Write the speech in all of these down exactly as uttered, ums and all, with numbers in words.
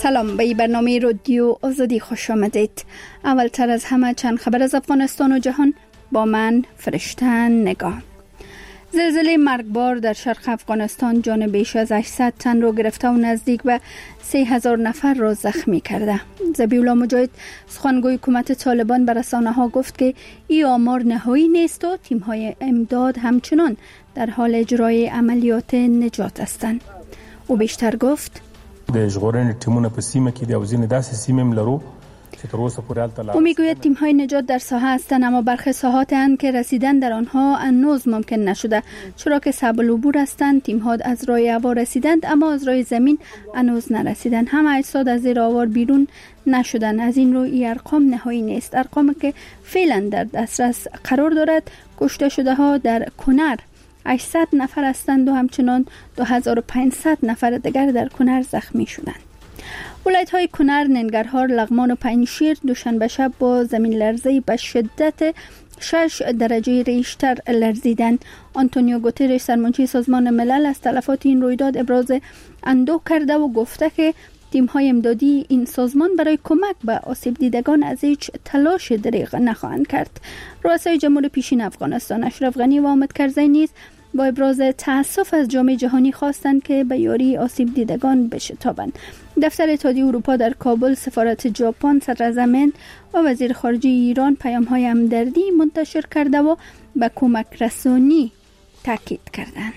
سلام، به برنامه رادیو آزادی خوش آمدید. اولتر از همه چند خبر از افغانستان و جهان با من فرشته نگاه. زلزله مرگبار در شرق افغانستان جان بیش از هشتصد تن را گرفته و نزدیک به سه هزار نفر را زخمی کرده. ذبیح‌الله مجاهد سخنگوی حکومت طالبان به رسانه‌ها گفت که این آمار نهایی نیست و تیم‌های امداد همچنان در حال اجرای عملیات نجات هستند. او بیشتر گفت: د ژغورنې ټیمونه په سیمه کې د اوزین داسې سیمې هم لرو چې تر اوسه پورې هلته. او میگوید تیم‌های نجات در ساحه هستند، اما برخی ساحات اند که رسیدن در آنها هنوز ممکن نشده، چرا که صعب العبور هستند. تیم‌ها از راه هوا رسیدند اما از راه زمین هنوز نرسیدند. همه اجساد از زیر آوار بیرون نشدند. از این رو این ارقام نهایی نیست. ارقامی که فعلا در دسترس قرار دارد: کشته شده ها در کنر هشتصد نفر هستند و همچنان دو هزار و پانصد نفر دیگر در کنر زخمی شدند. ولایت‌های کنر، ننگرهار، لغمان و پنجشیر دوشنبه شب با زمین لرزه‌ای به شدت شش درجه ریشتر لرزیدند. آنتونیو گوترش، سرمنشی سازمان ملل، از تلفات این رویداد ابراز اندوه کرده و گفته که تیم‌های امدادی این سازمان برای کمک به آسیب دیدگان از هیچ تلاش دریغ نخواهند کرد. رؤسای جمهور پیشین افغانستان اشرف غنی و حامد کرزی نیز با ابراز تأسف از جامعه جهانی خواستند که به یاری آسیب دیدگان بشتابند. دفتر اتحادیه اروپا در کابل، سفارت ژاپن، صدراعظم و وزیر خارجه ایران پیام‌های همدردی منتشر کرده و به کمک رسانی تاکید کردند.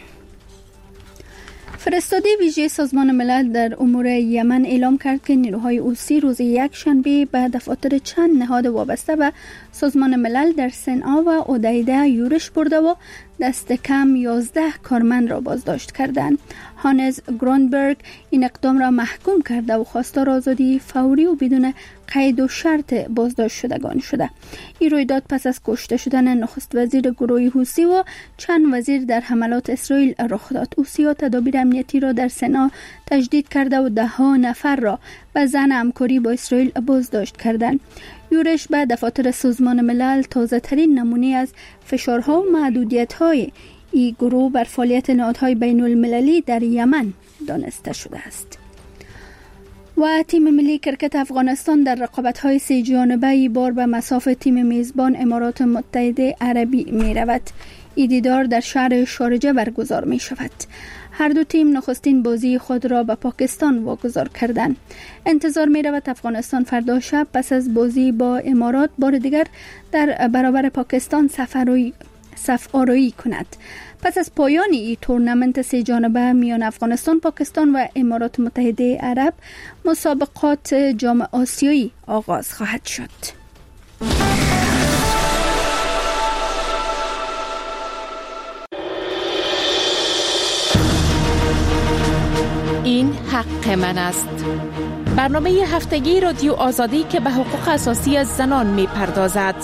فرستاده ویژه سازمان ملل در امور یمن اعلام کرد که نیروهای حوثی روز یک شنبه به دفاتر چند نهاد وابسته به سازمان ملل در صنعا و حدیده یورش برده و دست کم یازده کارمند را بازداشت کردند. هانز گرونبرگ این اقدام را محکوم کرده و خواستار آزادی فوری و بدون قید و شرط بازداشت شدگان شده. این رویداد پس از کشته شدن نخست وزیر گروه حوثی و چند وزیر در حملات اسرائیل رخ داد. حوثی‌ها تدابیر امنیتی را در صنعا تجدید کرده و ده ها نفر را به ظن همکاری با اسرائیل بازداشت کردند. یورش به دفاتر سازمان ملل تازه ترین نمونه از فشارها و محدودیت‌های این گروه بر فعالیت نهادهای بین المللی در یمن دانسته شده است. و تیم ملی کرکت افغانستان در رقابت‌های سه جانبه ای بار به مصاف تیم میزبان امارات متحده عربی می رود. این دیدار در شهر شارجه برگزار می شود. هر دو تیم نخستین بازی خود را به پاکستان واگذار کردند. انتظار می رود افغانستان فردا شب پس از بازی با امارات بار دیگر در برابر پاکستان سفرهای صف آرایی کند. پس از پایان این تورنمنت سه جانبه میان افغانستان، پاکستان و امارات متحده عرب، مسابقات جام آسیایی آغاز خواهد شد. این حق من است. برنامه هفتگی رادیو آزادی که به حقوق اساسی زنان می پردازد.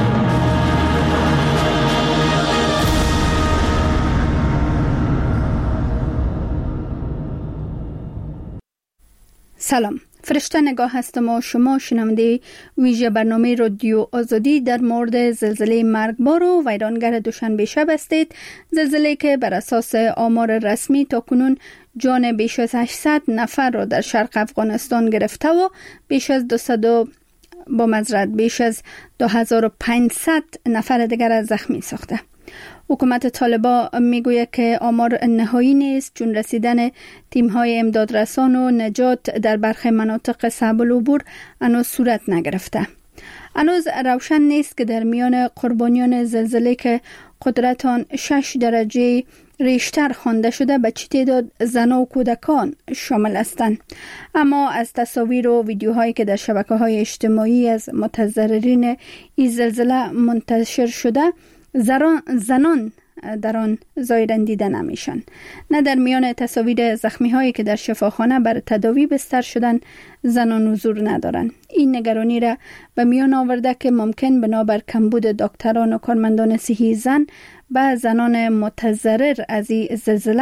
سلام، فرشته نگاه هستم و شما شنونده ویژه برنامه رادیو آزادی در مورد زلزله مرگبار و ویرانگر دوشنبه شب هستید. زلزله که بر اساس آمار رسمی تا کنون جان بیش از هشتصد نفر را در شرق افغانستان گرفته و بیش از دویست با مزرعت بیش از دو هزار و پانصد نفر دیگر از زخمی ساخته. حکومت طالبان میگوید که آمار نهایی نیست، چون رسیدن تیم‌های امدادرسان و نجات در برخی مناطق صعب العبور هنوز صورت نگرفته. هنوز روشن نیست که در میان قربانیان زلزله که قدرت آن شش درجه ریشتر خوانده شده به چه تعداد زن و کودکان شامل هستند. اما از تصاویر و ویدیوهایی که در شبکه‌های اجتماعی از متضررین این زلزله منتشر شده، زنان در آن ظاهراً دیده نمیشن. نه در میان تصاویر زخمی هایی که در شفاخانه بر تداوی بستر شدن زنان حضور ندارن. این نگرانی را به میان آورده که ممکن بنابر کمبود دکتران و کارمندان صحی زن به زنان متضرر از این زلزله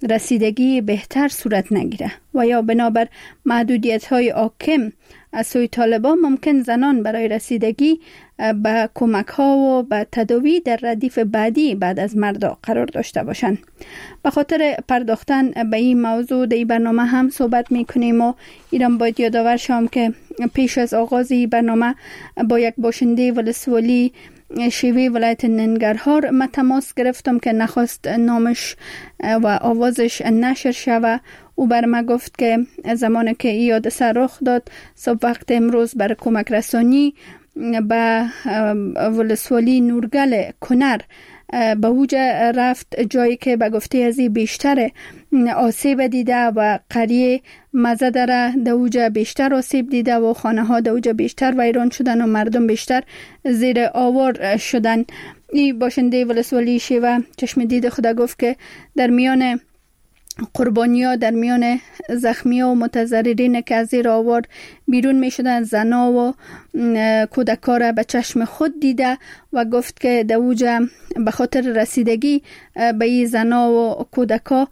رسیدگی بهتر صورت نگیره و یا بنابر محدودیت‌های حاکم از سوی طالبان ممکن زنان برای رسیدگی به کمک‌ها و به تداوی در ردیف بعدی بعد از مردا قرار داشته باشند. به خاطر پرداختن به این موضوع در این برنامه هم صحبت می‌کنیم و ایران باید یادآور شم که پیش از آغاز این برنامه با یک باشنده ولسوالی شیوه ولایت ننگرهار من تماس گرفتم که نخواست نامش و آوازش نشر شوه. او بر ما گفت که زمانی که این حادثه رخ داد صبح وقت امروز بر کمک رسانی به ولسوالی نورگل کنر به اوجه رفت، جایی که به گفته ازی بیشتر آسیب دیده و قریه مزه داره در اوجه بیشتر آسیب دیده و خانه ها در اوجه بیشتر ویران شدن و مردم بیشتر زیر آوار شدن. این باشنده ولسوالی شیوه چشم دید خدا گفت که در میان قربانی‌ها، در میان زخمی‌ها و متضررین که از زیر آوار بیرون می‌شدند، زن‌ها و کودک‌ها را به چشم خود دیده و گفت که در اوجه به خاطر رسیدگی به این زن‌ها و کودک‌ها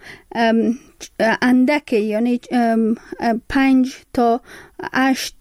اندک، یعنی پنج تا هشت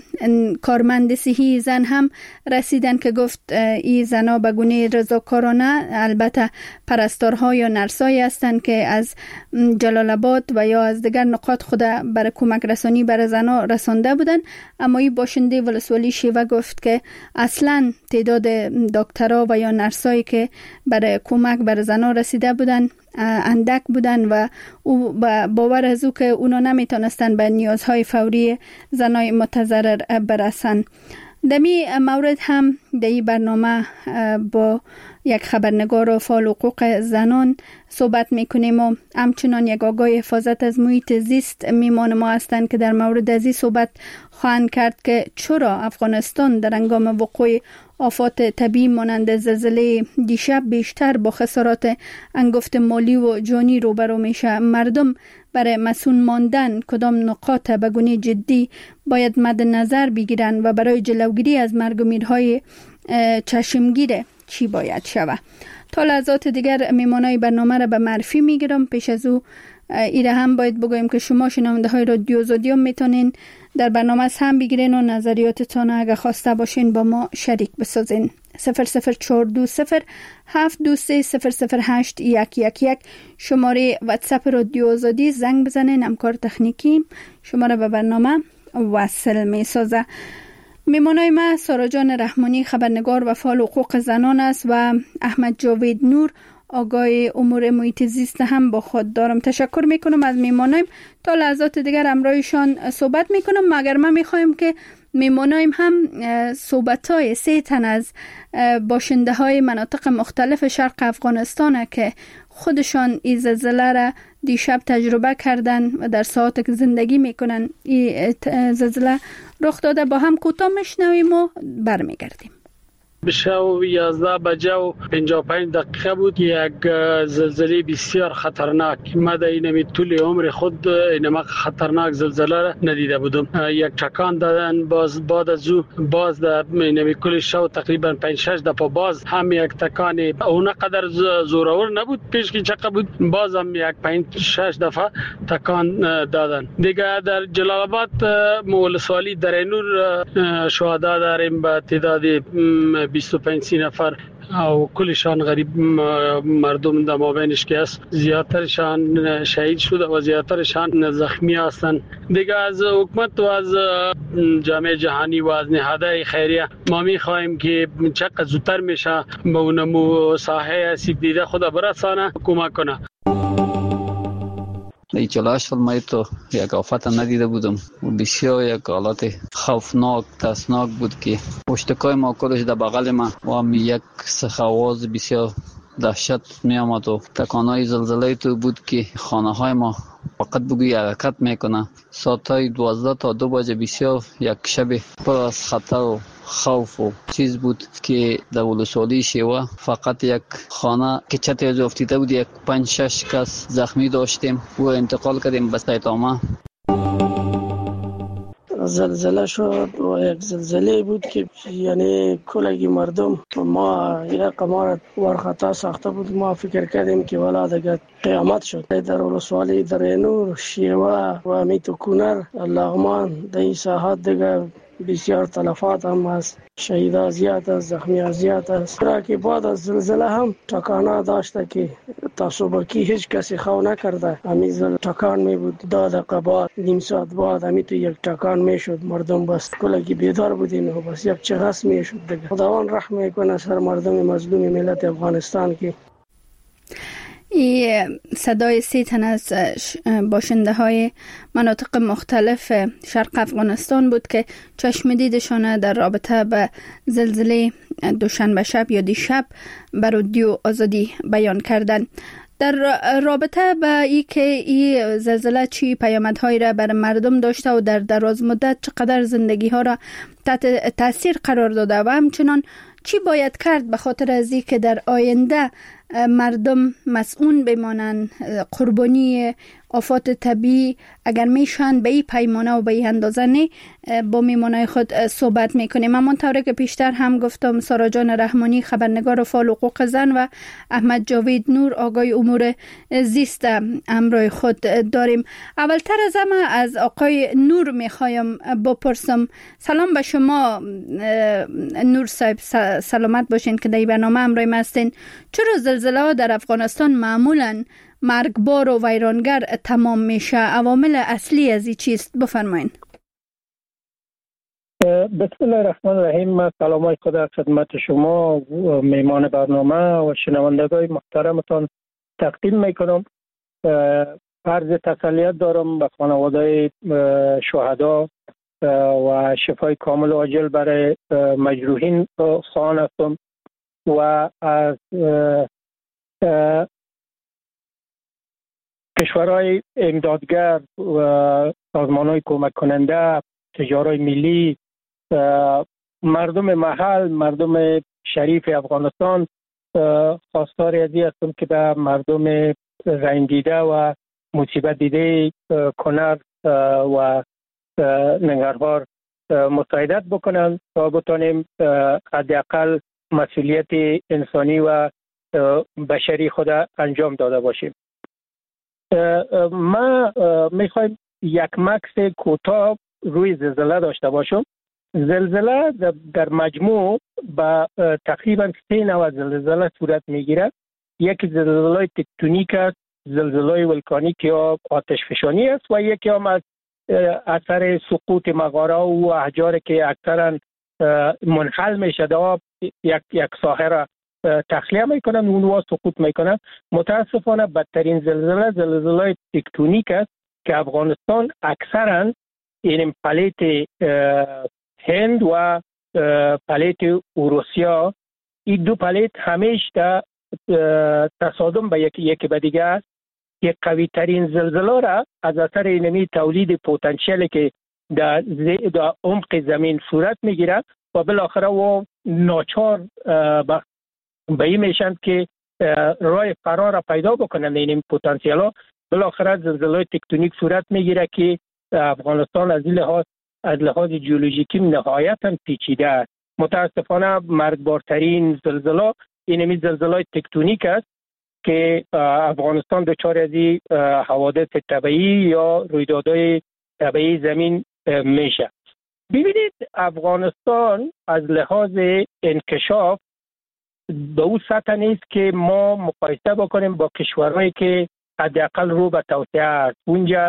کارمند صحی زن هم رسیدن که گفت این زنها به گونه رضاکارانه، البته پرستارها یا نرسایی هستند که از جلال آباد و یا از دیگر نقاط خود برای کمک رسانی برای زنها رسانده بودن. اما این باشنده ولسوالی شیوه گفت که اصلا تعداد دکترها و یا نرسایی که برای کمک برای زنها رسیده بودن اندک بودن و او باور از او که اونا نمیتونستن به نیازهای فوری زنای متضرر برسن. دمی مورد هم در این برنامه با یک خبرنگار و فعال حقوق زنان صحبت میکنیم و همچنان یک آگاه حفاظت از محیط زیست میمان ما هستند که در مورد از این صحبت خواهند کرد که چرا افغانستان در هنگام وقوع آفات طبیعی مانند زلزله دیشب بیشتر با خسارات انگفت مالی و جانی روبرو میشه. مردم برای مسئول ماندن کدام نقاط به گونه جدی باید مد نظر بگیرن و برای جلوگیری از مرگ و میرهای چشمگیر چی باید شود. تا لحظات دیگر میمانای برنامه را به معرفی میگیرم. پیش از او ایره هم باید بگویم که شما شنونده های رادیو آزادی هم میتونین در برنامه هم بگیرین و نظریاتتان اگه خواسته باشین با ما شریک بسازین. صفر صفر چهار دو صفر هفت دو سه صفر صفر هشت یک یک یک شماره واتساپ رادیو آزادی زنگ بزنین. همکار تکنیکی شماره به برنامه وصل می سازه. میمانای ما سارا جان رحمانی خبرنگار و فعال حقوق زنان است و احمد جاوید نور آگاه امور محیط زیست هم با خود دارم. تشکر میکنم از میمانایم. تا لحظات دیگر همراهشان صحبت میکنم، مگر ما میخوایم که میمانایم هم صحبت های سه تن از باشنده های مناطق مختلف شرق افغانستان که خودشان این زلزله را دیشب تجربه کردن و در ساعت که زندگی میکنن این زلزله رخ داده با هم کوتاه میشنویم و برمیگردیم. بشو یازده بجه و پنجاه و پنج دقیقه بود. یک زلزله بسیار خطرناک. من در اینمی طول عمر خود اینما خطرناک زلزله را ندیده بودم. یک چکان دادن، باز بعد از او باز در اینمی کل شو تقریبا پنج شش دفعه باز هم یک تکان اون قدر زورآور نبود پیش که چقدر بود، باز هم یک پنج شش دفعه تکان دادن. دیگه در جلال آباد ولسوالی درینور شهدا داریم به تعداد بیست و پنج نفر او کلشان غریب مردم در مابینش که است. زیادترشان شهید شده و زیادترشان زخمی هستند. دیگه از حکومت و از جامعه جهانی و از نهادهای خیریه ما می‌خواهیم که چقدر زودتر میشه به اونمو ساحه آسیب دیده خود برسانه، کمک کنه. ای چهل سال ما تو یک آفت ندیده بودم و بسیار یک حالت خوفناک ترسناک بود که پشتکای ما کلش در بغل ما و هم یک سخواز بسیار دهشت می آمد و تکانای زلزله تو بود که خانه های ما فقط بگوی حرکت میکنه. ساعت های دوازده تا دو بجه بسیار یک شب پر از خطر و خوف و چیز بود که در ولسوالی شیوه فقط یک خانه که چتر از افتیده بود، یک پنج شش کس زخمی داشتیم و انتقال کردیم به سایتامه. زلزله شد و یک زلزله بود که یعنی کلگی مردم ما یک قمار ورخطا ساخته بود. ما فکر کردیم که والا دیگه قیامت شد. در ولسوالی درینور، شیوه و امیتو کونر، لغمان در این ساحات دیگه بسیار تلفات هم هست، شهیدا زیاد است، زخمی زیاد است. را که بعد از زلزله هم تکانه داشته که تا صبحکی هیچ کسی خو نکرده. همیز تکان می بود، دو دقیقه بعد، نیم ساعت بعد همی تو یک تکان می شد. مردم بس کلگی بیدار بودین و بس یک چغس می شد دیگه. خداوند رحم میکنه سر مردم مظلوم ملت افغانستان. که این صدای سی تن از باشنده های مناطق مختلف شرق افغانستان بود که چشم دیدشان در رابطه به زلزله دوشنبه شب یا دیشب بر رادیو آزادی بیان کردند. در رابطه به ای که این زلزله چی پیامدهایی را بر مردم داشته و در دراز مدت چقدر زندگی ها را تحت تاثیر قرار داده و همچنان چی باید کرد به خاطر از این که در آینده مردم مسئول بمانند، قربانی آفات طبیعی اگر میشن به این پیمانه و به این اندازه نه، با میمانای خود صحبت میکنیم. اما طوری که پیشتر هم گفتم سارا جان رحمانی خبرنگار فعال حقوق زن و احمد جاوید نور آقای امور زیست همراه خود داریم. اولتر از همه از آقای نور میخوایم بپرسم. سلام به شما نور صاحب، سلامت باشین که در برنامه همراه ما هستین. چرا زلزله ها در افغانستان معمولاً مرگبار و ویرانگر تمام میشه؟ عوامل اصلی از این چیست؟ بفرمایین. بسم الله الرحمن الرحیم. سلامای خدا خدمت شما میمان برنامه و شنوندگان محترمتان تقدیم میکنم. عرض تسلیت دارم به خانواده شهدا و شفای کامل و عاجل برای مجروحین خواهان هستم و از کشورهای امدادگر و سازمانهای کمک کننده، تجارای ملی، مردم محل، مردم شریف افغانستان خواستار ازی هستم که به مردم رنج دیده و مصیبت دیده کنر و ننگرهار مساعدت بکنن تا بتانیم حداقل مسئولیت انسانی و بشری خود انجام داده باشیم. ما میخوایم یک مکس کوتاه روی زلزله داشته باشم. زلزله در مجموع با تقریبا سه نوع زلزله صورت میگیره. یک زلزله تکتونیک است، زلزله ولکانیک یا آتش فشانی است و یکی هم از اثر سقوط مغاره و احجار که اکثرا منحل میشه و یک یک ساحه را تخلیه میکنن، اونها سقوط میکنن. متاسفانه بدترین زلزله زلزله تکتونیک است که افغانستان اکثرا این پلیت هند و پلیت اروسیا، این دو پلیت همیشه در تصادم به یکی یکی به دیگه است که قوی ترین زلزله را از اثر اینمی تولید پتانسیلی که در در عمق زمین صورت میگیره و بالاخره و ناچار به این میشند که راه فرار را پیدا بکنند. این پتانسیل ها بالاخره زلزله تکتونیک صورت میگیره که افغانستان از لحاظ از لحاظ جیولوژیکی نهایتا پیچیده است. متاسفانه مرگبارترین زلزله اینمی زلزله تکتونیک است که افغانستان دچار از حوادث طبیعی یا رویدادهای طبیعی زمین میشه. ببینید افغانستان از لحاظ انکشاف به اون سطح نیست که ما مقایسه بکنیم با کشورهایی که حداقل رو به توسعه است. اونجا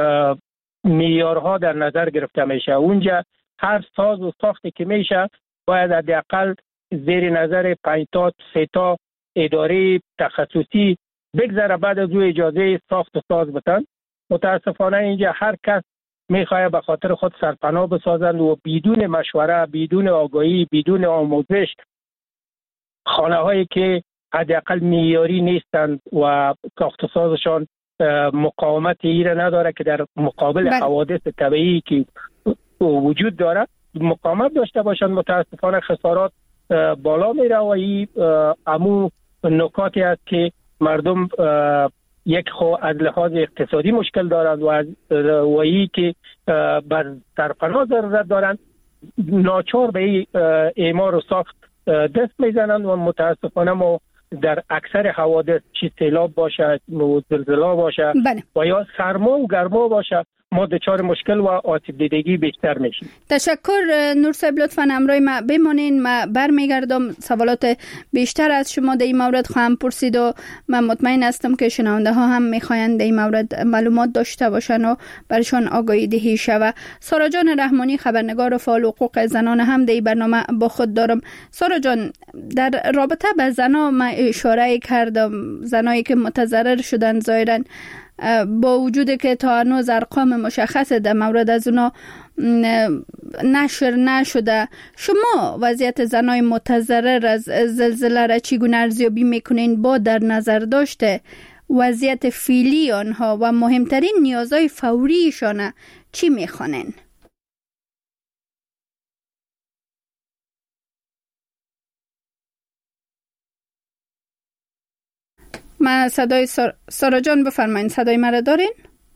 معیارها در نظر گرفته میشه. اونجا هر ساز و ساختی که میشه باید حداقل زیر نظر پنج تا سه تا اداره تخصصی بگذره بعد از او اجازه ساخت و ساز بتن. متاسفانه اینجا هر کس میخواه به خاطر خود سرپناه بسازند و بدون مشوره، بدون آگاهی، بدون آموزش خانه هایی که حداقل معیاری نیستند و ساخت و سازشان مقاومت ایره نداره که در مقابل بل. حوادث طبیعی که وجود داره مقاومت داشته باشند. متاسفانه خسارات بالا میره و این امو نکاتی است که مردم یک خو از لحاظ اقتصادی مشکل دارند و از وایی که بر سرپناه ضرورت دارند، ناچار به اعمار و ساخت دست میزنند و متاسفانه ما در اکثر حوادث چی سیلاب باشه و زلزله باشه بله. و یا سرما و گرما باشه ما دچار مشکل و آسیب دیدگی بیشتر میشیم. تشکر نور صاحب، لطفاً همراه ما بمانین. ما برمیگردم سوالات بیشتر از شما در این مورد خواهم پرسید و من مطمئن هستم که شنونده ها هم میخواین در این مورد معلومات داشته باشن و برشان آگاهی دهی شود. سارا جان رحمانی، خبرنگار و فعال حقوق زنان، هم در این برنامه با خود دارم. سارا جان، در رابطه به زنا من اشاره کردم، زنایی که متضرر شدن ظاهراً با وجود که تا هنوز ارقام مشخص در مورد از اونا نشر نشده، شما وضعیت زنای متضرر از زلزله را چگونه ارزیابی میکنین با در نظر داشته وضعیت فعلی آنها و مهمترین نیازهای فوریشان چی میخوانین؟ من صدای سار... سارا جان بفرمایید، صدای مرا دارین؟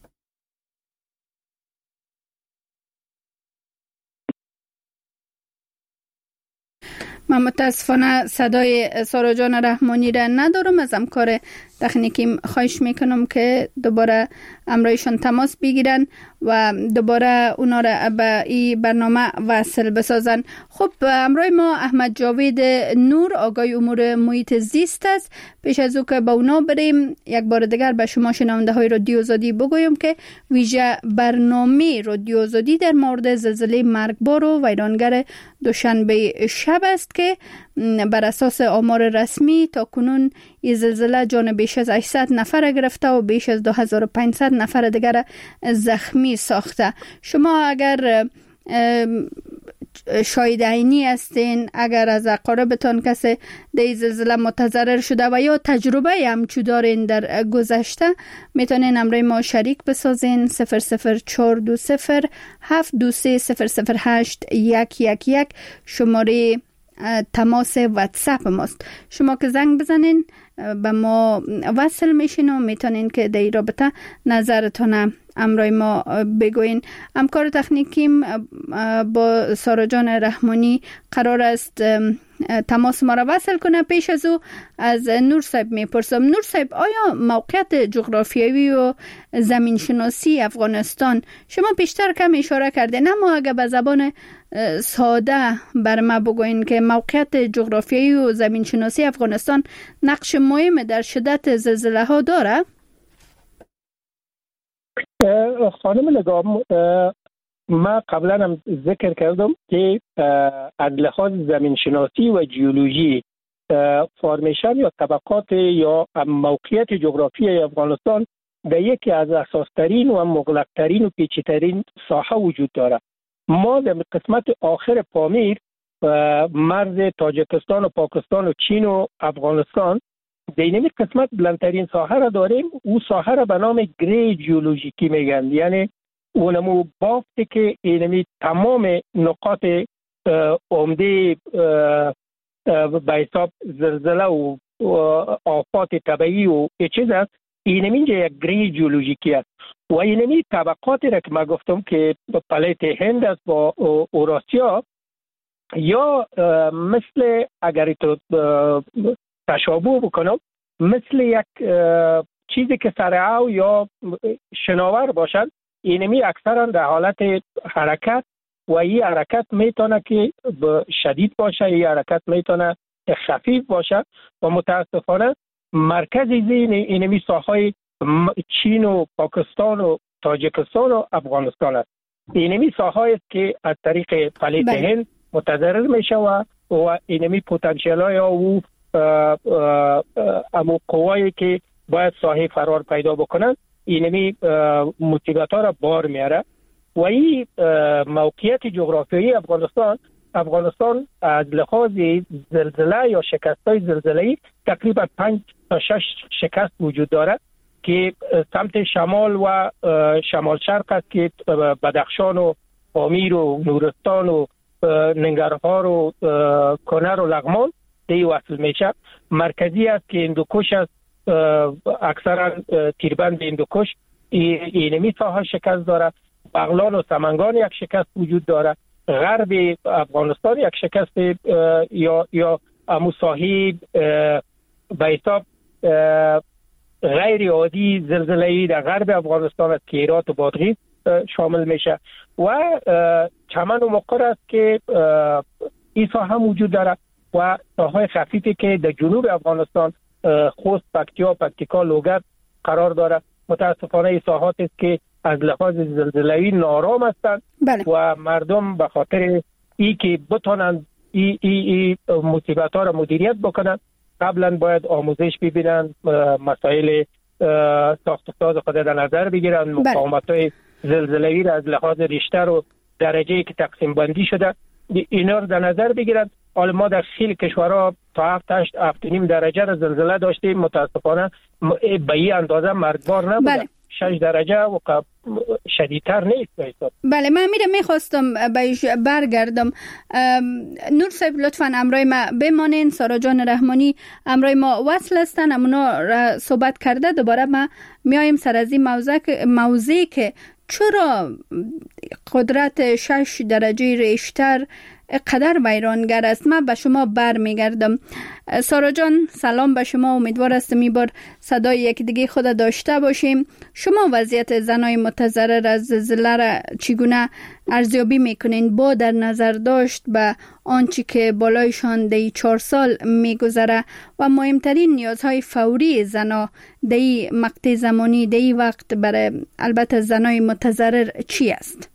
من متاسفانه صدای سارا جان رحمانی را ندارم. از همکار تکنیکیم خواهش میکنم که دوباره همراهشان تماس بگیرن و دوباره اونا را به این برنامه وصل بسازن. خب همراه ما احمد جاوید نور، آگاه امور محیط زیست است. پیش از او که با اونا بریم، یک بار دیگر به شما شنونده های رادیو آزادی بگویم که ویژه برنامه رادیو آزادی در مورد زلزله مرگبار و ویرانگر دوشنبه شب است که بر اساس آمار رسمی تا کنون این زلزله جان بیش از هشتصد نفر گرفته و بیش از دو هزار و پانصد نفر دیگر زخمی ساخته. شما اگر شاهد عینی هستین، اگر از اقاربتان کسی در این زلزله متضرر شده و یا تجربه همچو دارین در گذشته، میتونین همراه ما شریک بسازین. صفر صفر چهار دو صفر هفت دو سه صفر صفر هشت یک یک یک شماره تماس واتساپ ماست. شما که زنگ بزنین به ما وصل میشین و میتونین که در این رابطه نظرتون همراه ما بگوین. همکار تکنیکیم با سارا جان رحمانی قرار است تماس ما را وصل کنه. پیش از او از نور صاحب میپرسم. نور صاحب، آیا موقعیت جغرافیایی و زمین شناسی افغانستان، شما بیشتر کم اشاره کردین، اما اگر به زبان ساده بر ما بگوین که موقعیت جغرافیایی و زمین شناسی افغانستان نقش مهم در شدت زلزله ها داره؟ خانم نگام، ما قبلا هم ذکر کردم که از لحاظ زمین شناسی و جیولوژی فرمیشن یا طبقات یا موقعیت جغرافیایی افغانستان در یکی از اساسترین و مغلقترین و پیچیده‌ترین ساحه وجود دارد. ما در قسمت آخر پامیر مرز تاجیکستان و پاکستان و چین و افغانستان در این قسمت بلندترین ساحه را داریم. او ساحه را به نام گری جیولوژیکی میگن، یعنی اونمو بافتی که اینمی تمام نقاط عمده به حساب زلزله و آفات طبیعی و چیز است، اینمی یک گری جیولوژیکی است. و اینمی طبقاتی را که ما گفتم که پلیت هند است با اوراسیا، یا مثل اگر تو تشابه بکنم مثل یک چیزی که سرعو یا شناور باشد، اینمی اکثرا در حالت حرکت و این حرکت میتونه که شدید باشه، این حرکت میتونه خفیف باشه و متاسفانه مرکز زین اینمی ساحای چین و پاکستان و تاجیکستان و افغانستان است. اینمی ساحای است که از طریق پلیت هند متضرر میشه و و اینمی پتانسیل های او امو قوایی که باید ساحه فرار پیدا بکنن اینمی مصیبت ها را بار میاره. و این موقعیت جغرافیایی افغانستان افغانستان از لحاظ زلزله یا شکست های زلزله‌ای تقریبا پنج تا شش شکست وجود داره که سمت شمال و شمال شرق است که بدخشان و پامیر و نورستان و ننگرهار و کنر و لغمان دی وصل میشه. مرکزی است که هندوکش است اکثرا تیربند هندوکش اینمی ساحه شکست داره، بغلان و سمنگان یک شکست وجود داره، غرب افغانستان یک شکست یا یا امو ساحه به حساب غیر عادی زلزله‌ای در غرب افغانستان از هرات و بادغیس شامل میشه و چمن و مقر است که این ساحه موجود داره و ساحه خفیفی که در جنوب افغانستان خوست، پکتیا، پکتیکا، لوگر قرار داره. متاسفانه این ساحات است که از لحاظ زلزله‌ای نارام هستند و مردم به خاطر ای که بتونن این ای ای مصیبت ها را مدیریت بکنن قبلا باید آموزش ببینن، مسائل ساخت و ساز خود در نظر بگیرن، مقاومت های زلزله‌ای را از لحاظ ریشتر و درجه‌ای که تقسیم بندی شده اینا رو در نظر بگیرن. حالا ما در خیلی کشورها تا هفت هشت هفت نیم درجه را زلزله داشتیم، متاسفانه به این اندازه مرگبار نبوده. بله. شش درجه و شدیدتر نیست. بله، من میرم میخواستم برگردم. نور صاحب لطفاً امروی ما بمانین. سارا جان رحمانی امروی ما وصل هستن، امونا را صحبت کرده. دوباره ما میایم سر از این موضوعی که چرا قدرت شش درجه ریشتر قدر ویرانگر است. من به شما بر میگردم. سارا جان سلام به شما، امیدوار هستم این بار صدای یک دیگه خود داشته باشیم. شما وضعیت زنای متضرر از زلزله را چگونه ارزیابی میکنین با در نظر داشت به آنچه که بالایشان دی چهار سال میگذره و مهمترین نیازهای فوری زنا دی مقطع زمانی دی وقت برای البته زنای متضرر چی است؟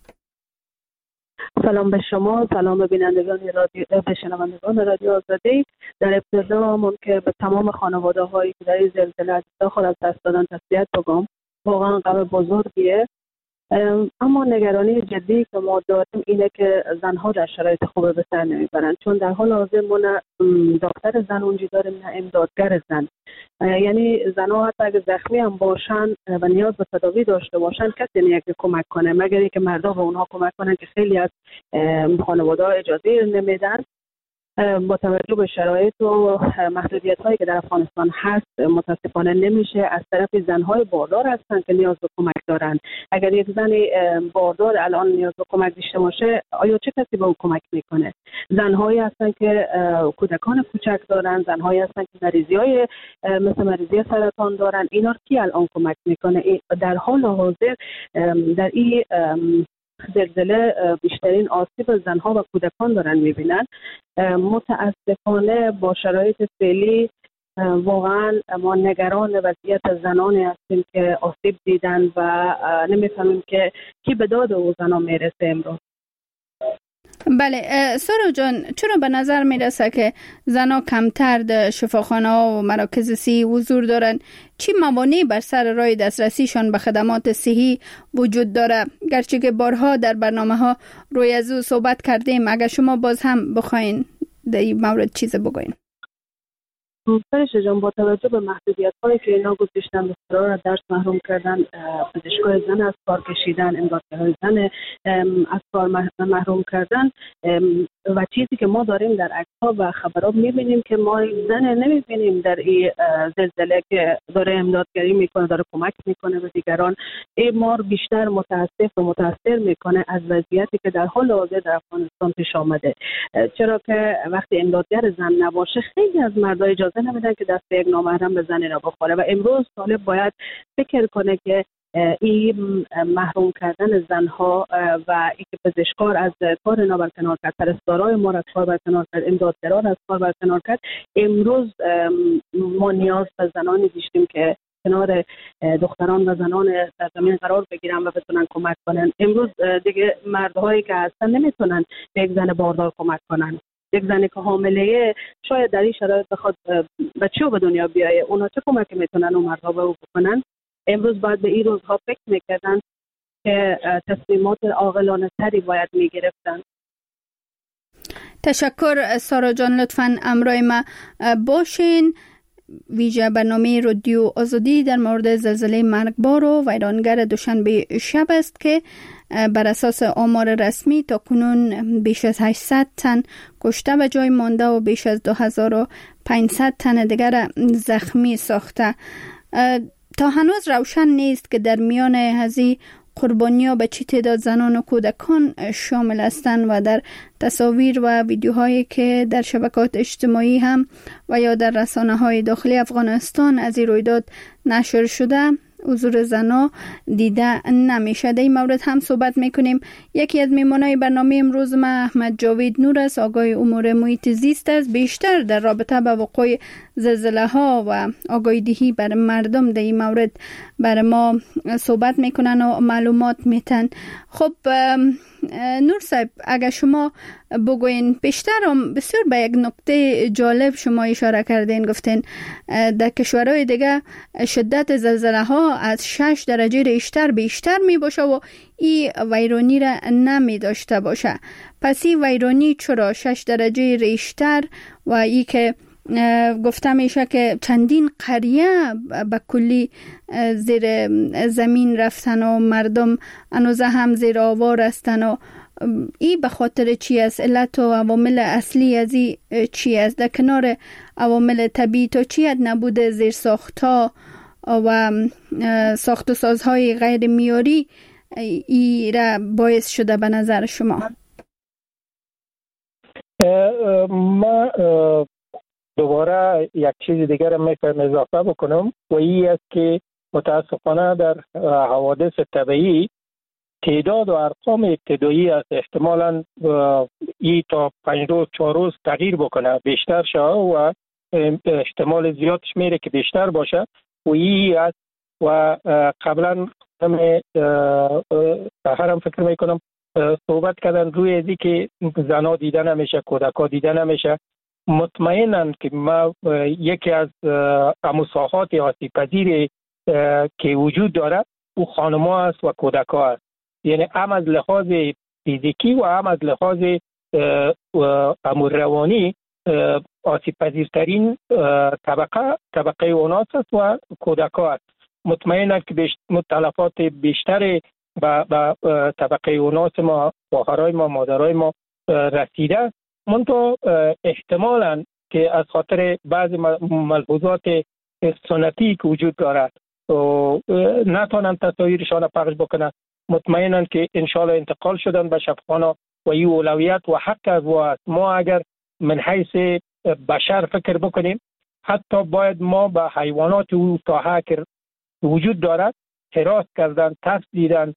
سلام به شما، سلام به بینندگان رادیو، به شنوندگان رادیو آزادی. در ابتدا ممکن به تمام خانواده هایی که در این زلزله داخل از دست دادن تسلیت بگم. واقعا غم بزرگیه، اما نگرانی جدی که ما داریم اینه که زنها در شرایط خوب به سر نمیبرن، چون در حال حاضر ما نه دکتر زن اونجا داریم نه امدادگر زن. یعنی زنها حتی اگه زخمی هم باشن و نیاز به تداوی داشته باشن کسی نیست که کمک کنه مگر اینکه مردا به اونها کمک کنن که خیلی از خانواده‌ها اجازه نمیدن. با توجه به شرایط و محدودیت هایی که در افغانستان هست متاسفانه نمیشه. از طرف زنهای باردار هستن که نیاز به کمک دارن. اگر یک زن باردار الان نیاز به کمک داشته باشه آیا چه کسی به او کمک میکنه؟ زنهایی هستن که کودکان کوچک دارن، زنهایی هستن که مریضی های مثل مریضی سرطان دارن. اینا کی الان کمک میکنه؟ در حال حاضر در این زلزله بیشترین آسیب زنها و کودکان دارن میبینن. متاسفانه با شرایط فعلی واقعا ما نگران وضعیت زنانی هستیم که آسیب دیدن و نمیفهمیم که کی به داد او زنا میرسه امروز. بله سارا جان، چرا به نظر میرسه که زنها کمتر در شفاخانه ها و مراکز صحی حضور دارن؟ چی موانعی بر سر راه دسترسیشان به خدمات صحی وجود داره؟ گرچه که بارها در برنامه ها روی از او صحبت کردیم، اگر شما باز هم بخواین در این مورد چیز بگوین. فرشته جان، با توجه به محدودیت هایی که اینا گذاشتن دخترها را درس محروم کردن، پزشکای زن از کار کشیدن، امدادگرای زن از کار محروم کردن و چیزی که ما داریم در عکس‌ها و خبرات می‌بینیم که ما زن نمی‌بینیم در این زلزله که داره امدادگری میکنه، داره کمک میکنه به دیگران. این ما بیشتر متاسف و متاثر میکنه از وضعیتی که در حال حاضر در افغانستان پیش آمده، چرا که وقتی امدادگر زن نباشه خیلی از مردها اجازه نمیدن که دست یک نامحرم به زنی را بخوره و امروز طالب باید فکر کنه که این محروم کردن زنها و اینکه پزشکار از کار اینا برکنار کرد، پرستارای ما از کار برکنار کرد، امدادگران از کار برکنار کرد، امروز ما نیاز به زنانی داشتیم که کنار دختران و زنان در زمین قرار بگیرن و بتونن کمک کنن. امروز دیگه مردهایی که هستن نمیتونن به یک زن باردار کمک کنن. یک زنی که حامله شاید در این شرایط بخواد بچه‌و به دنیا بیاره، اونا چه کمکی میتونن اون مردها به او بکنن؟ امروز باید به این روزها فکر میکردن که تصمیمات عاقلانه تری باید میگرفتن. تشکر سارا جان، لطفاً امروی ما باشین. ویژه برنامه رادیو آزادی در مورد زلزله مرگبار و ویرانگر دوشنبه شب است که بر اساس آمار رسمی تا کنون بیش از هشتصد تن کشته و جای مانده و بیش از دو هزار و پانصد تن دیگر زخمی ساخته. تا هنوز روشن نیست که در میان هذه قربانی‌ها به چه تعداد زنان و کودکان شامل هستند و در تصاویر و ویدیوهایی که در شبکات اجتماعی هم و یا در رسانه‌های داخلی افغانستان از این رویداد نشر شده حضور زنا دیده نمیشه. در این مورد هم صحبت میکنیم. یکی از میمانای برنامه امروز ما احمد جاوید نور است، آگاه امور محیط زیست است. بیشتر در رابطه با وقوع زلزله ها و آگاهی دهی بر مردم در این مورد بر ما صحبت میکنن و معلومات میتن. خب نور صاحب، اگر شما بگوین بیشتر، هم بسیار به یک نکته جالب شما اشاره کردین، گفتین در کشورهای دیگه شدت زلزله ها از شش درجه ریشتر بیشتر می باشه و این ویرانی را نمی داشته باشه. پس این ویرانی چرا شش درجه ریشتر و ای که گفته میشه که چندین قریه به کلی زیر زمین رفتن و مردم هنوز هم زیر آوار هستن و این به خاطر چی است؟ علت و عوامل اصلی از این چی است؟ در کنار عوامل طبیعی تا چی است نبود زیر ساختها و ساخت و سازهای غیر معیاری ای را باعث شده به نظر شما؟ ما دوباره یک چیز دیگر میخوایم اضافه بکنم و این است که متاسفانه در حوادث طبیعی تعداد و ارقام ابتدایی است. احتمالاً این تا پنج روز چهار روز تغییر بکنه، بیشتر شه و احتمال زیادش میره که بیشتر باشه و این است. و قبلا همه هم فکر میکنم صحبت کردن روی ازی که زنا دیده نمیشه، کودکا دیده نمیشه. مطمئنن که ما یکی از اموساحات آسیب پذیر که وجود داره او خانم‌ها است و کودکا است. یعنی هم از لحاظ فیزیکی و هم از لحاظ امور روانی آسیب پذیرترین طبقه طبقه اوناس است و کودکا است. مطمئنن که تلفات بیشتر به طبقه اوناس ما، خواهرای ما، مادرای ما رسیده. منتها احتمالاً که از خاطر بعضی ملحوظات سنتی که وجود دارد نتوانند تصاویرشان پخش بکنند. مطمئناً که انشاءالله انتقال شدن به شفاخانه و این اولویت و حق از او است. ما اگر من حیث بشر فکر بکنیم، حتی باید ما به حیوانات او ساحه که وجود دارد حراس کردن، ترس دیدن،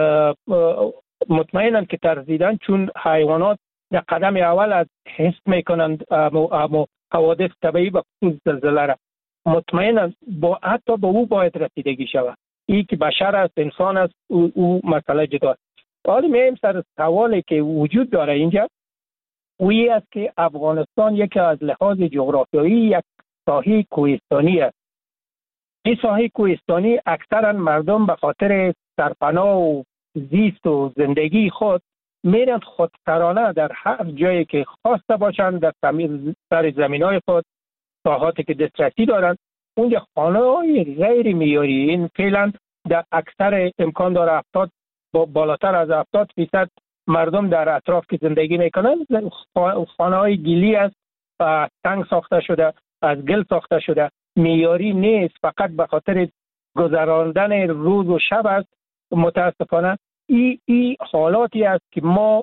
مطمئناً که ترس دیدن، چون حیوانات در قدم اول از حس میکنند امو حوادث طبیعی و خصوص زلزله را. مطمئنا با حتی با او باید رسیدگی شود. این که بشر است، انسان است، او, او مسئله جدا است. حالا میایم سر سوالی که وجود داره اینجا، اویی است که افغانستان یکی از لحاظ جغرافیایی یک ساحه کوهستانی است. این ساحه کوهستانی اکثرا مردم به خاطر سرپناه و زیست و زندگی خود میرند خودسرانه در هر جایی که خواسته باشند در سر زمینای خود، ساحاتی که دسترسی دارند، اونجا خانه های غیر معیاری، این فعلا در اکثر امکان داره هفتاد با بالاتر از هفتاد فیصد مردم در اطراف که زندگی میکنند خانه های گلی است، سنگ ساخته شده، از گل ساخته شده، معیاری نیست، فقط به خاطر گذراندن روز و شب است. متاسفانه این ای حالاتی است که ما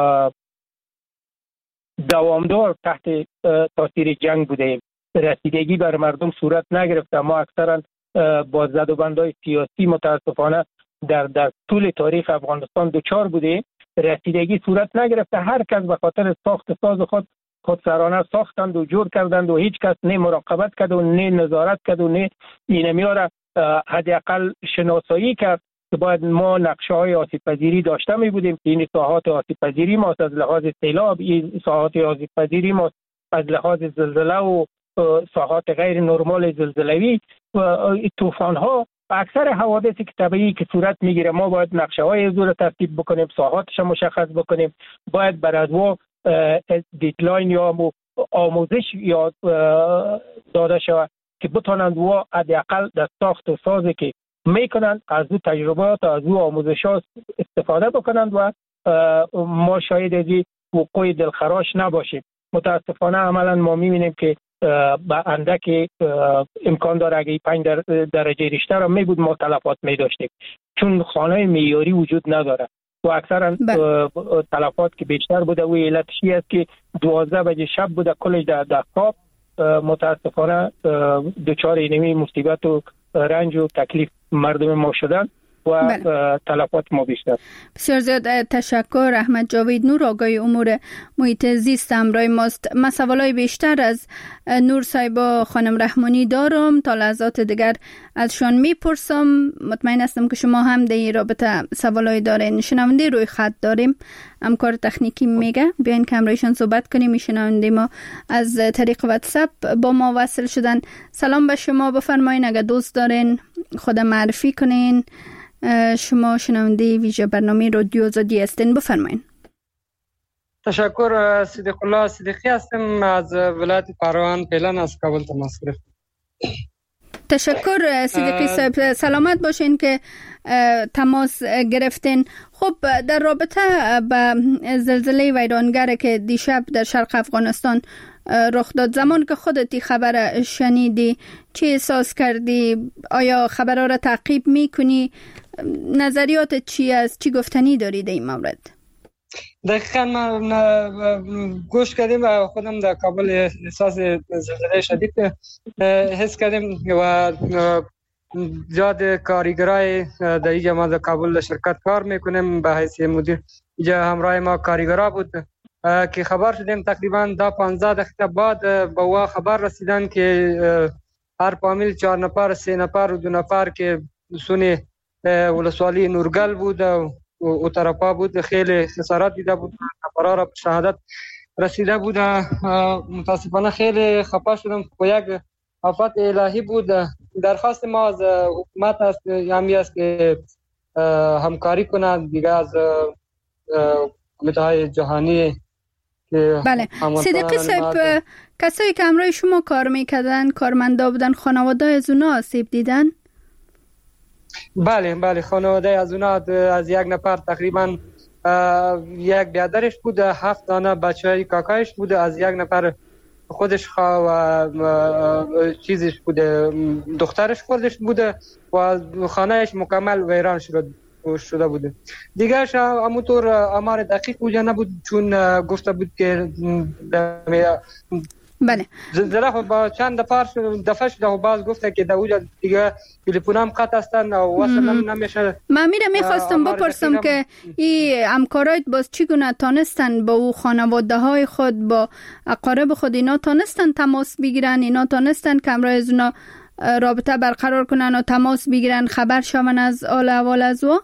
دوامدار تحت تاثیر جنگ بودیم. رسیدگی بر مردم صورت نگرفته. ما اکثرا با زد و بندهای سیاسی متاسفانه در در طول تاریخ افغانستان دوچار بودیم. رسیدگی صورت نگرفته. هر کس به خاطر ساخت ساز خود خودسرانه ساختند و جور کردند و هیچ کس نه مراقبت کرد و نه نظارت کرد و نه اینمیاره حداقل شناسایی کرد که باید ما نقشه های آسیب پذیری داشته می بودیم که این ساحات آسیب پذیری ماست از لحاظ سیلاب، این ساحات آسیب پذیری ماست از لحاظ زلزله و ساحات غیر نرمال زلزلوی و طوفان ها. اکثر حوادثی که طبیعی که صورت میگیره ما باید نقشه های از رو ترتیب بکنیم، ساحاتش مشخص بکنیم، باید بر از و دیدلاین یا آموزش یاد داده شود که بتونند و حداقل در ساخت و سازی که میکنند از او تجربات از او آموزشات استفاده بکنند و ما شاید از این وقوع دلخراش نباشیم. متاسفانه عملا ما میبینیم که با اندک امکان داره اگه پنج درجه ریشتر را می بود ما تلفات می داشتیم، چون خانه معیاری وجود نداره و اکثرا تلفات که بیشتر بوده و علتشی است که دوازده بجه شب بوده کلش در در خواب. متاسفانه دچار اینمی مصیبت و رنج و تکلیف مردم ما شدن و بله. تلفات ما بیشتر. بسیار زیاد تشکر. احمد جاوید نور، آگاه امور محیط زیست همراه ماست. من سوالای بیشتر از نور صاحب و خانم رحمانی دارم، تا لحظات دیگر ازشان میپرسم. مطمئن هستم که شما هم در این رابطه سوالای دارین. شنونده روی خط داریم، همکار تکنیکی میگه بیاین که همراهشان صحبت کنیم. شنونده ما از طریق واتساپ با ما وصل شدن. سلام به شما، بفرمایین اگه دوست دارین خود معرفی کنین. شما شنونده ویژه برنامه رادیو آزادی هستین، بفرمایین. تشکر. صدیق الله صدیقی هستم از ولایت پروان، فعلا از کابل تماس گرفتم. تشکر صدیقی صاحب، سلامت باشین که تماس گرفتین. خب در رابطه با زلزله ویرانگر که دیشب در شرق افغانستان رخ داد، زمان که خودت خبر شنیدی چی احساس کردی؟ آیا خبرها را تعقیب میکنی؟ نظریات چی است؟ چی گفتنی داری در این مورد؟ دقیقا من گوش کردیم و خودم در کابل احساس زلزله شدید حس کردیم و زیاد کارگرای در اینجا ما در کابل شرکت کار میکنیم به حیث مدیر. اینجا همراه ما کارگرا بود که خبر شدیم تقریبا دا پانزده دقیقه بعد به وا خبر رسیدن که هر فامیل چهار نفر، سه نفر و دو نفر که سونی ولسوالی نورگل بود و او طرفا بود خیلی خسارات دیده بود، نفرها را شهادت رسیده بود. متاسفانه خیلی خفه شدم و یک آفت الهی بود. درخواست ما از حکومت است همی است که همکاری کنند دیگه از کمیته جهانی. بله صدیقی صاحب، کسایی که همراه شما کار میکردن، کارمندا بودن، خانواده از اونا آسیب دیدن؟ بله بله خانواده از اونا از یک نفر تقریبا یک برادرش بود، هفت دانه بچهای کاکایش بود، از یک نفر خودش خوا و چیزش بوده، دخترش خودش بوده و خانهش مکمل ویران شده شده بوده. دیگرش همونطور آمار دقیق اوجا نبود چون گفته بود که بله زلزله با چند دفعه دفعه شده و باز گفته که در اوجا دیگه تلفن هم قطع هستن و وصل نمیشه. من میره میخواستم بپرسم که این همکارایت باز چگونه تانستن با او خانواده های خود، با اقارب خود، اینا تانستن تماس بگیرن؟ اینا تانستن که همراه از اونا رابطه برقرار کنن و تماس بگیرن، خبر شون از آل احوال از او؟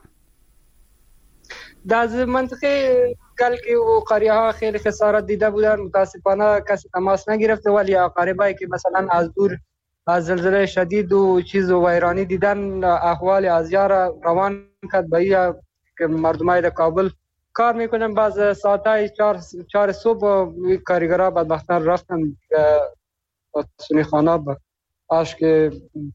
در منطقه گلگی و قریه ها خیلی خسارت دیده بودن. متاسفانه کسی تماس نگرفته، ولی اقاربایی که مثلا از دور از زلزله شدید و چیز و ویرانی دیدن احوال ازیار روان کرد به این که مردمای در کابل کار میکنن. بعض ساعتهای چهار, چهار صبح کارگرها بدبختان رفتن سونی خانه با آش که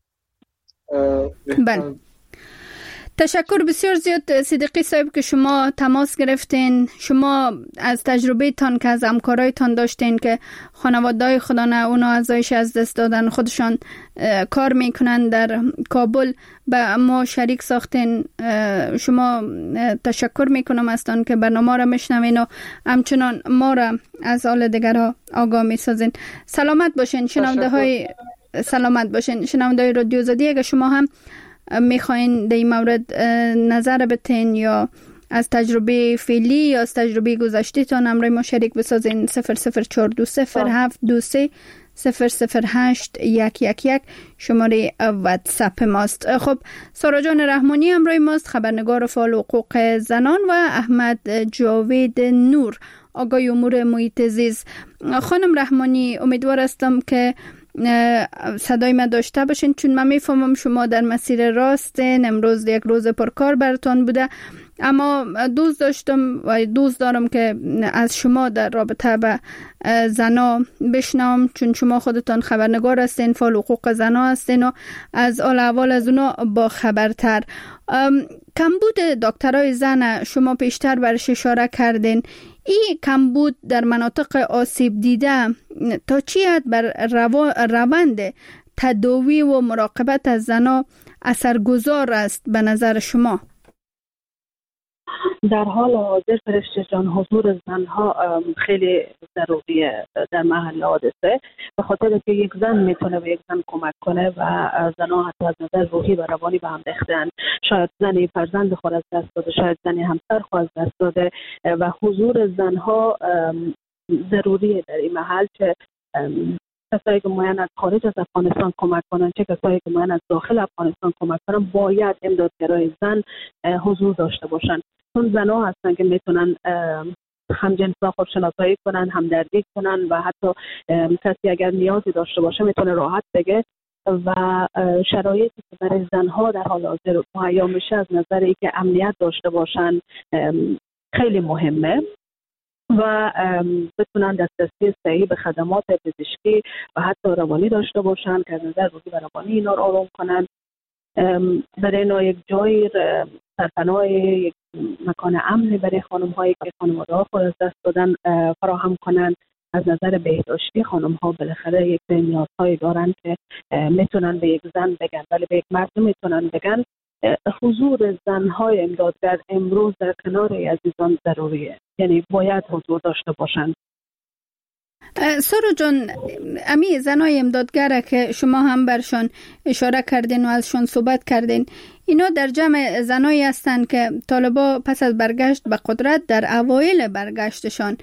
بله. تشکر بسیار زیاد صدیقی صاحب که شما تماس گرفتین. شما از تجربه تان که از همکارای تان داشتین که خانواده‌های خودانه اونا ازایش از دست دادن، خودشان کار میکنن در کابل، به ما شریک ساختین. شما تشکر میکنم از تان که برنامه را میشنوین و همچنان ما را از حال دیگرها آگاه میسازین. سلامت باشین شنونده های سلامت باشین شنونده های رادیو آزادی. اگر شما هم میخواین در این مورد نظر بتین یا از تجربه فعلی یا از تجربه گذشته تان همراه ما شریک بسازین، صفر صفر چهار دو صفر هفت دو سه صفر صفر هشت یک یک یک شماره واتساپ ماست. خب سارا جان رحمانی همراه ماست، خبرنگار فعال حقوق زنان، و احمد جاوید نور، آگاه امور محیط زیست. خانم رحمانی، امیدوار هستم که صدای من داشته باشین، چون من میفهمم شما در مسیر راستین. امروز یک روز پرکار براتون بوده. اما دوست داشتم و دوست دارم که از شما در رابطه به زنا بشنوم، چون شما خودتان خبرنگار هستین، فعال حقوق زنا هستین و از آل احوال از اونا با خبرتر. کمبود دکترای زن شما پیشتر برش اشاره کردین. این کمبود در مناطق آسیب دیده تا چی حد بر روند تداوی و مراقبت از زنا اثرگذار است به نظر شما؟ در حال حاضر فرشته جان حضور زنها خیلی ضروریه در محل حادثه، به خاطر که یک زن میتونه به یک زن کمک کنه و زنها حتی از نظر روحی و روانی به هم ریختن. شاید زنی فرزند خود از دست داده، شاید زنی همسر خود از دست داده و حضور زنها ضروریه در این محل، چه کسایی که میان از خارج از افغانستان کمک کنن چه کسایی که میان از داخل افغانستان کمک کنن، باید امدادگرای زن حضور داشته باشن، چون زنها هستن که میتونن همجنسا خود شناسایی کنن، همدردی کنن و حتی کسی اگر نیازی داشته باشه میتونه راحت بگه و شرایطی که برای زنها در حال حاضر مهیا میشه از نظر اینکه امنیت داشته باشن خیلی مهمه و بتونن دسترسی صحیح به خدمات پزشکی و حتی روانی داشته باشن که از نظر روحی و روانی اینا رو آرام کنن. برای اینا یک جای سرپناه، یک مکان امنی برای خانم هایی که خانواده ها خود از دست دادن فراهم کنن. از نظر بهداشتی خانم ها بالاخره یک نیازهایی دارن که میتونن به یک زن بگن، ولی به یک مرد میتونن بگن. حضور زنهای امدادگر امروز در کنار عزیزان ضروریه، یعنی باید حضور داشته باشند. سارا جان، امی زنای امدادگره که شما هم برشان اشاره کردین و ازشان صحبت کردین، اینا در جمع زنایی هستند که طالبا پس از برگشت به قدرت در اوایل برگشتشان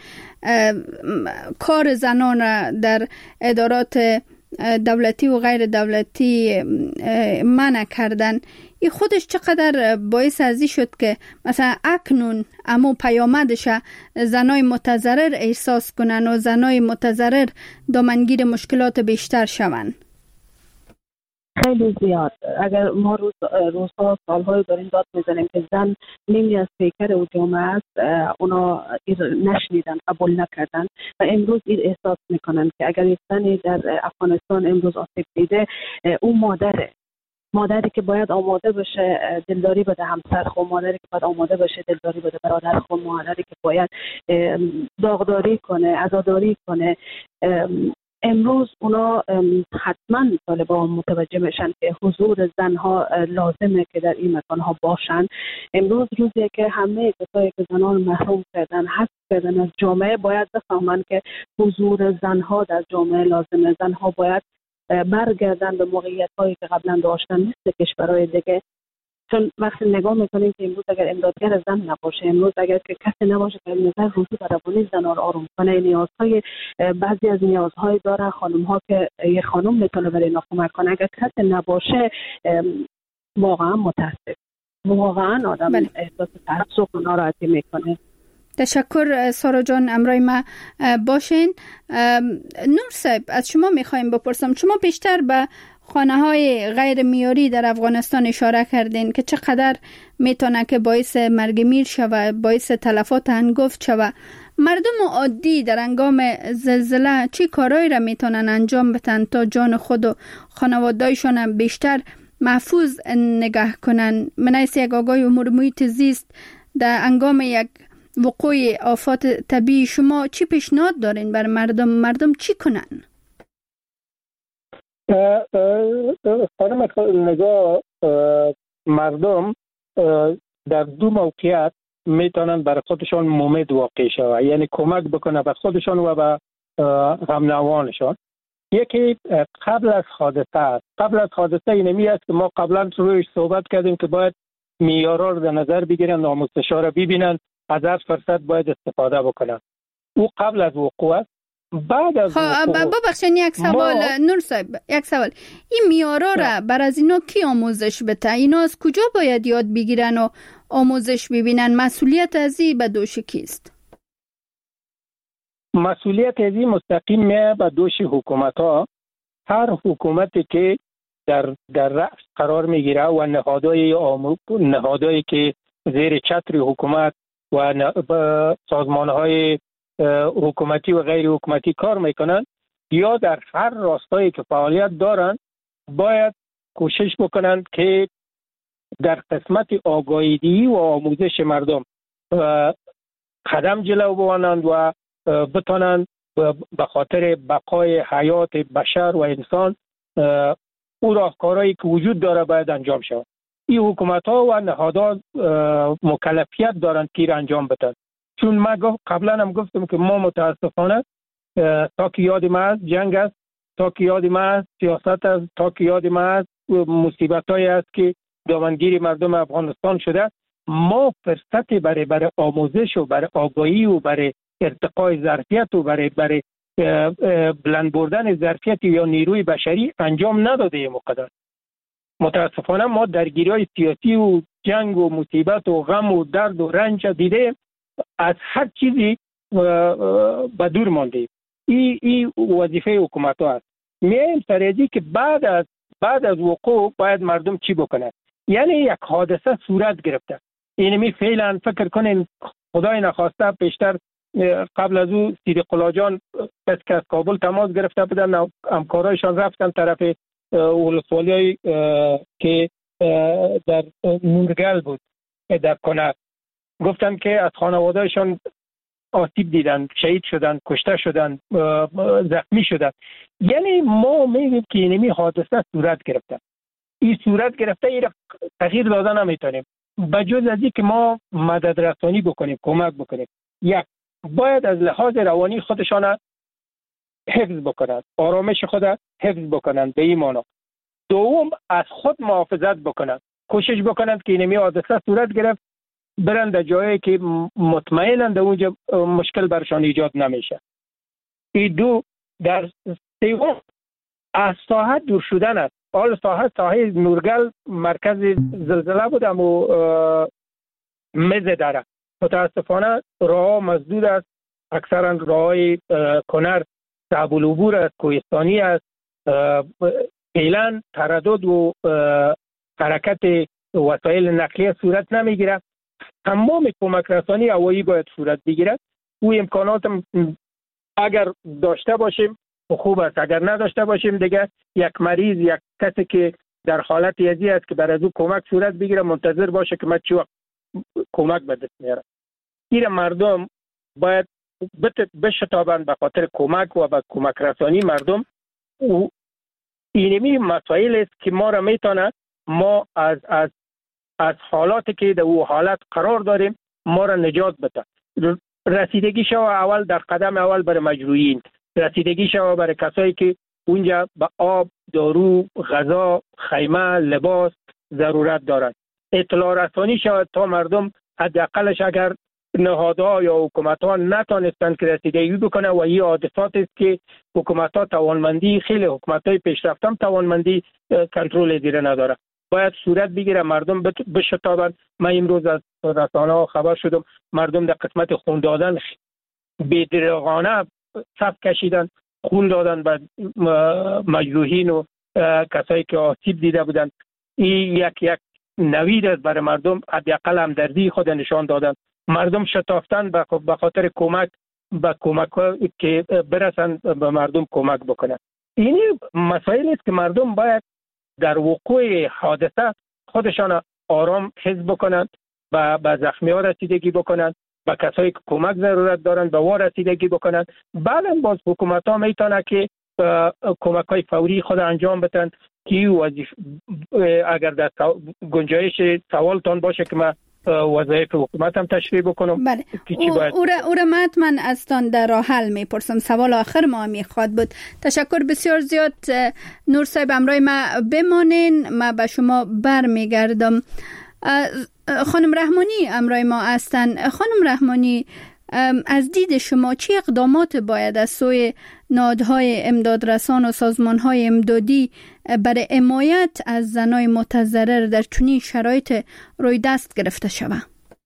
کار زنان را در ادارات دولتی و غیر دولتی منع کردن. این خودش چقدر باعث ازی شد که مثلا اکنون امو پیامدش زنای متضرر احساس کنن و زنای متضرر دامنگیر مشکلات بیشتر شون؟ خیلی زیاد. اگر ما روز روزها سالهای داریم داد میزنیم که زن نیمی از پیکر و جامعه است، اونا نشنیدن، قبول نکردن و امروز این احساس میکنن که اگر یک زنی در افغانستان امروز آسیب دیده، اون مادره مادری که باید آماده بشه دلداری بده همسر خو، مادری که باید آماده بشه دلداری بده برادر خو، مادری که باید داغداری کنه، عزاداری کنه. امروز اونا حتما طالبان متوجه میشن که حضور زنها لازمه که در این مکانها باشن. امروز روزیه که همه کسایی که زنان محروم کردن، حذف کردن از جامعه، باید بفهمن که حضور زنها در جامعه لازمه. زنها باید برگردن به موقعیت هایی که قبلا داشتن مثل کشورهای دیگه، چون وقتی نگاه میکنیم که امروز اگر امدادگر زن نباشه، امروز اگر که کسی نباشه که نظر روحی و روانی زنها رو آروم کنه، نیازهای بعضی از نیازهای داره خانم ها که یه خانم میتونه برای اینا کمک کنه، اگر کسی نباشه واقعا متاسف، واقعا آدم بله. احساس تعصب و ناراحتی میکنه. تشکر سارا جان، امرای ما باشین. نور صاحب، از شما میخوایم بپرسم، شما بیشتر به خانه های غیر معیاری در افغانستان اشاره کردین که چقدر میتونه که باعث مرگ میر شوه، باعث تلفات هنگفت شوه. مردم عادی در هنگام زلزله چی کارایی را میتونن انجام بدن تا جان خود و خانواده‌شان بیشتر محفوظ نگه کنن؟ منیس یک آگاهی امور محیط زیست در هنگام یک وقوع آفات طبیعی شما چی پیشنهاد دارین بر مردم؟ مردم چی کنن؟ خانم نگاه، مردم در دو موقعیت میتونن برای خودشان ممد واقع شود، یعنی کمک بکنه به خودشان و به همنوانشان. یکی قبل از حادثه است. قبل از حادثه اینمی است که ما قبلا رویش صحبت کردیم که باید معیارها رو در نظر بگیرن، آموزش‌ها رو ببینن، از هر فرصت باید استفاده بکنن. او قبل از وقوع است. بعد از ببخشید یک سوال ما... نور صاحب، یک سوال. این معیارها را بر از اینا کی آموزش بده؟ اینا از کجا باید یاد بگیرن و آموزش ببینن؟ مسئولیت از این به دوش کیست؟ مسئولیت از این مستقیم میه به دوش حکومت ها. هر حکومتی که در در رأس قرار میگیره و نهادهای آموز نهادهایی که زیر چتر حکومت و سازمان های حکومتی و غیر حکومتی کار میکنن یا در هر راستایی که فعالیت دارن باید کوشش بکنن که در قسمت آگاهی و آموزش مردم قدم جلو بوانند و بتانند به خاطر بقای حیات بشر و انسان او راهکارهایی که وجود داره باید انجام شود. این حکومت ها و نهادها مکلفیت دارند که انجام بدن. چون من قبلا هم گفتم که ما متاسفانه تا که یاد ما است جنگ است، تا که یاد ما است سیاست است، تا که یاد ما است مصیبت هایی است که دامنگیر مردم افغانستان شده، ما فرصت برای برای آموزش و برای آگاهی و برای ارتقای ظرفیت و برای برای بلند بردن ظرفیت یا نیروی بشری انجام نداده ایم. مقدر متاسفانه ما درگیری های سیاسی و جنگ و مصیبت و غم و درد و رنج دیده از هر چیزی به دور مانده. این ای وظیفه حکومت ها است. میایم سریعی که بعد از بعد از وقوع باید مردم چی بکنه. یعنی یک حادثه صورت گرفته، اینمی فعلا فکر کنین خدای نخواسته پیشتر قبل از او صدیق الله جان پس که از کابل تماس گرفته بودن، همکارایشان رفتن طرف ولسوالی که در نورگل بود در کنر، گفتن که از خانوادهشان آسیب دیدن، شهید شدن، کشته شدن، زخمی شدن. یعنی ما میگیم که اینمی حادثه صورت گرفته، این صورت گرفته این تغییر دادن نمیتونیم بجز از این که ما مدد رسانی بکنیم، کمک بکنیم. یک، باید از لحاظ روانی خودشان حفظ بکنند، آرامش خود حفظ بکنند به این معنا. دوم، از خود محافظت بکنند، کوشش بکنند که اینمی حادثه صورت گرفت برند در جایی که مطمئنند در اونجا مشکل برشان ایجاد نمیشه. این دو. در سوم، از ساحت دور شدن است. حال ساحت ساحه نورگل مرکز زلزله بود اما مزه داره. متاسفانه راه مسدود است، اکثرا راه کنر صعب العبور است، کوهستانی است، فعلا تردد و حرکت وسایل نقلیه صورت نمیگیره. تمام کمک رسانی هوایی باید صورت بگیره. او امکانات اگر داشته باشیم خوب است، اگر نداشته باشیم دیگه یک مریض، یک کسی که در حالت یزی است که برای از او کمک صورت بگیره منتظر باشه که من چی وقت کمک به دست میارم. این مردم باید بشتابند به خاطر کمک و به کمک رسانی مردم. اینمی مسائل است که ما را میتونه ما از از از حالاتی که در او حالت قرار داریم ما را نجات بده. رسیدگی شو اول در قدم اول برای مجروحین، رسیدگی شو برای کسایی که اونجا به آب، دارو، غذا، خیمه، لباس ضرورت دارند. اطلاع رسانی شود تا مردم حداقلش اگر نهادها یا حکومت‌ها نتونستند که رسیدگی بکنه و این حادثات است که حکومت‌ها توانمندی، خیلی حکومت‌های پیشرفته هم توانمندی کنترل دیره نداره. باید صورت بگیره مردم بشتابند. من امروز از رسانه‌ها خبر شدم مردم در قسمت خون دادن بی‌درغانه صف کشیدن، خون دادن به مجروحین و کسایی که آسیب دیده بودند. این یک یک نوید است برای مردم، حداقل همدردی خود نشان دادن. مردم شتافتن به خاطر کمک به کمک که برسن به مردم کمک بکنن. این مسائل است که مردم باید در وقوع حادثه خودشان آرام حفظ بکنند، به به زخمی ها رسیدگی بکنند، به کسایی که کمک ضرورت دارند به وار رسیدگی بکنند. بعداً باز حکومت ها میتونه که کمک های فوری خود انجام بدن که وظیفه اگر در گنجایش سوالتان باشه که من وظایف حکومت هم تشریح بکنم. بله. او را حتما ازتان در راه حل میپرسم. سوال آخر ما میخواد بود. تشکر بسیار زیاد نور صاحب، امرای ما بمانین، ما به شما برمیگردم. خانم رحمانی امرای ما هستن. خانم رحمانی، از دید شما چه اقدامات باید از سوی نهادهای امدادرسان و سازمانهای امدادی برای حمایت از زنای متضرر در چنین شرایط روی دست گرفته شود؟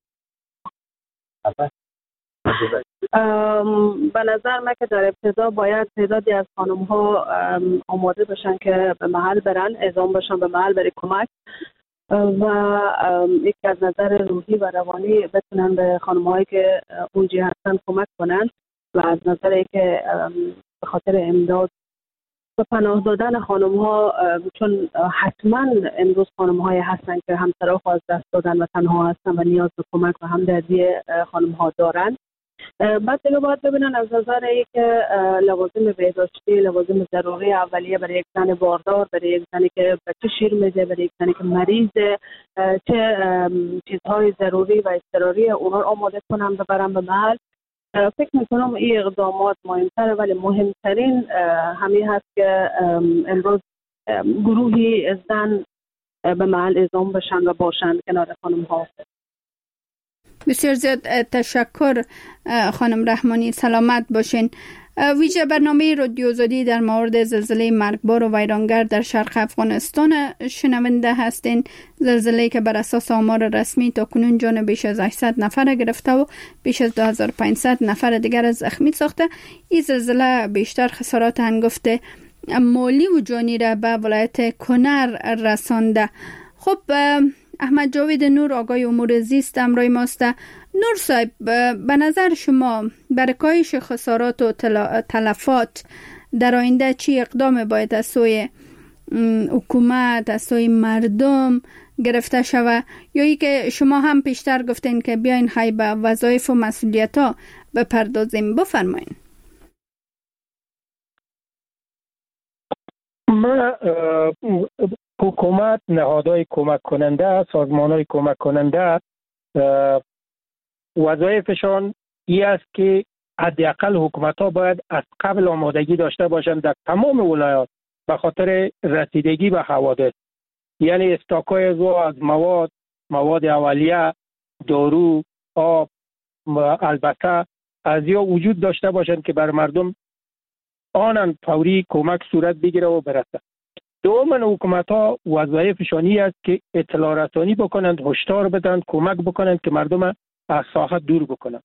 به نظر من که در ابتدا باید تعدادی از خانم ها آماده باشن که به محل برن، اعزام باشن به محل برای کمک. و یکی از نظر روحی و روانی بتونن به خانم‌هایی که اونجا هستن کمک کنن و از نظر که به خاطر امداد و پناه دادن خانم‌ها، چون حتما امروز خانم‌های هستن که همسرها از دست دادن و تنها هستن و نیاز به کمک و همدردی خانم‌ها دارن. بعد دیگه باید ببینن از نظر ای که لوازم بهداشتی، لوازم ضروری اولیه برای یک زن باردار، برای یک زنی که بچه شیر میده، برای یک زنی که مریضه، چه چیزهای ضروری و اضطراری اونا رو آماده کنن ببرن به محل. فکر میکنم این اقدامات مهمتره، ولی مهمترین همین هست که امروز گروهی زن به محل اعزام بشن و باشن کنار خانم ها. بسیار زیاد تشکر خانم رحمانی، سلامت باشین. ویژه برنامه رادیو آزادی در مورد زلزله مرگبار و ویرانگر در شرق افغانستان شنونده هستین. زلزله که بر اساس آمار رسمی تا کنون جان بیش از هشتصد نفر گرفته و بیش از دو هزار و پانصد نفر دیگر زخمی ساخته. این زلزله بیشتر خسارات هنگفت مالی و جانی را به ولایت کنر رسانده. خب احمد جاوید نور، آقای امور زیست، امروی ماست. نور صاحب، به نظر شما برای کاهش خسارات و تلفات در آینده چی اقدام باید از سوی حکومت، از سوی مردم گرفته شود، یا ای که شما هم پیشتر گفتین که بیاین های به وظایف و مسئولیت ها بپردازیم؟ بفرمایین. ما حکومت، نهادهای کمک کننده، سازمانهای کمک کننده وظایفشان این است که حداقل حکومت‌ها باید از قبل آمادگی داشته باشند در تمام ولایات به خاطر رسیدگی به حوادث، یعنی استاکای از مواد مواد اولیه، دارو، آب، البته از یا وجود داشته باشند که بر مردم آنن فوری کمک صورت بگیره و برسه. دوم، حکومت‌ها وظایفشانی است که اطلاع رسانی بکنند، هشدار بدن، کمک بکنند که مردم از ساحت دور بکنند.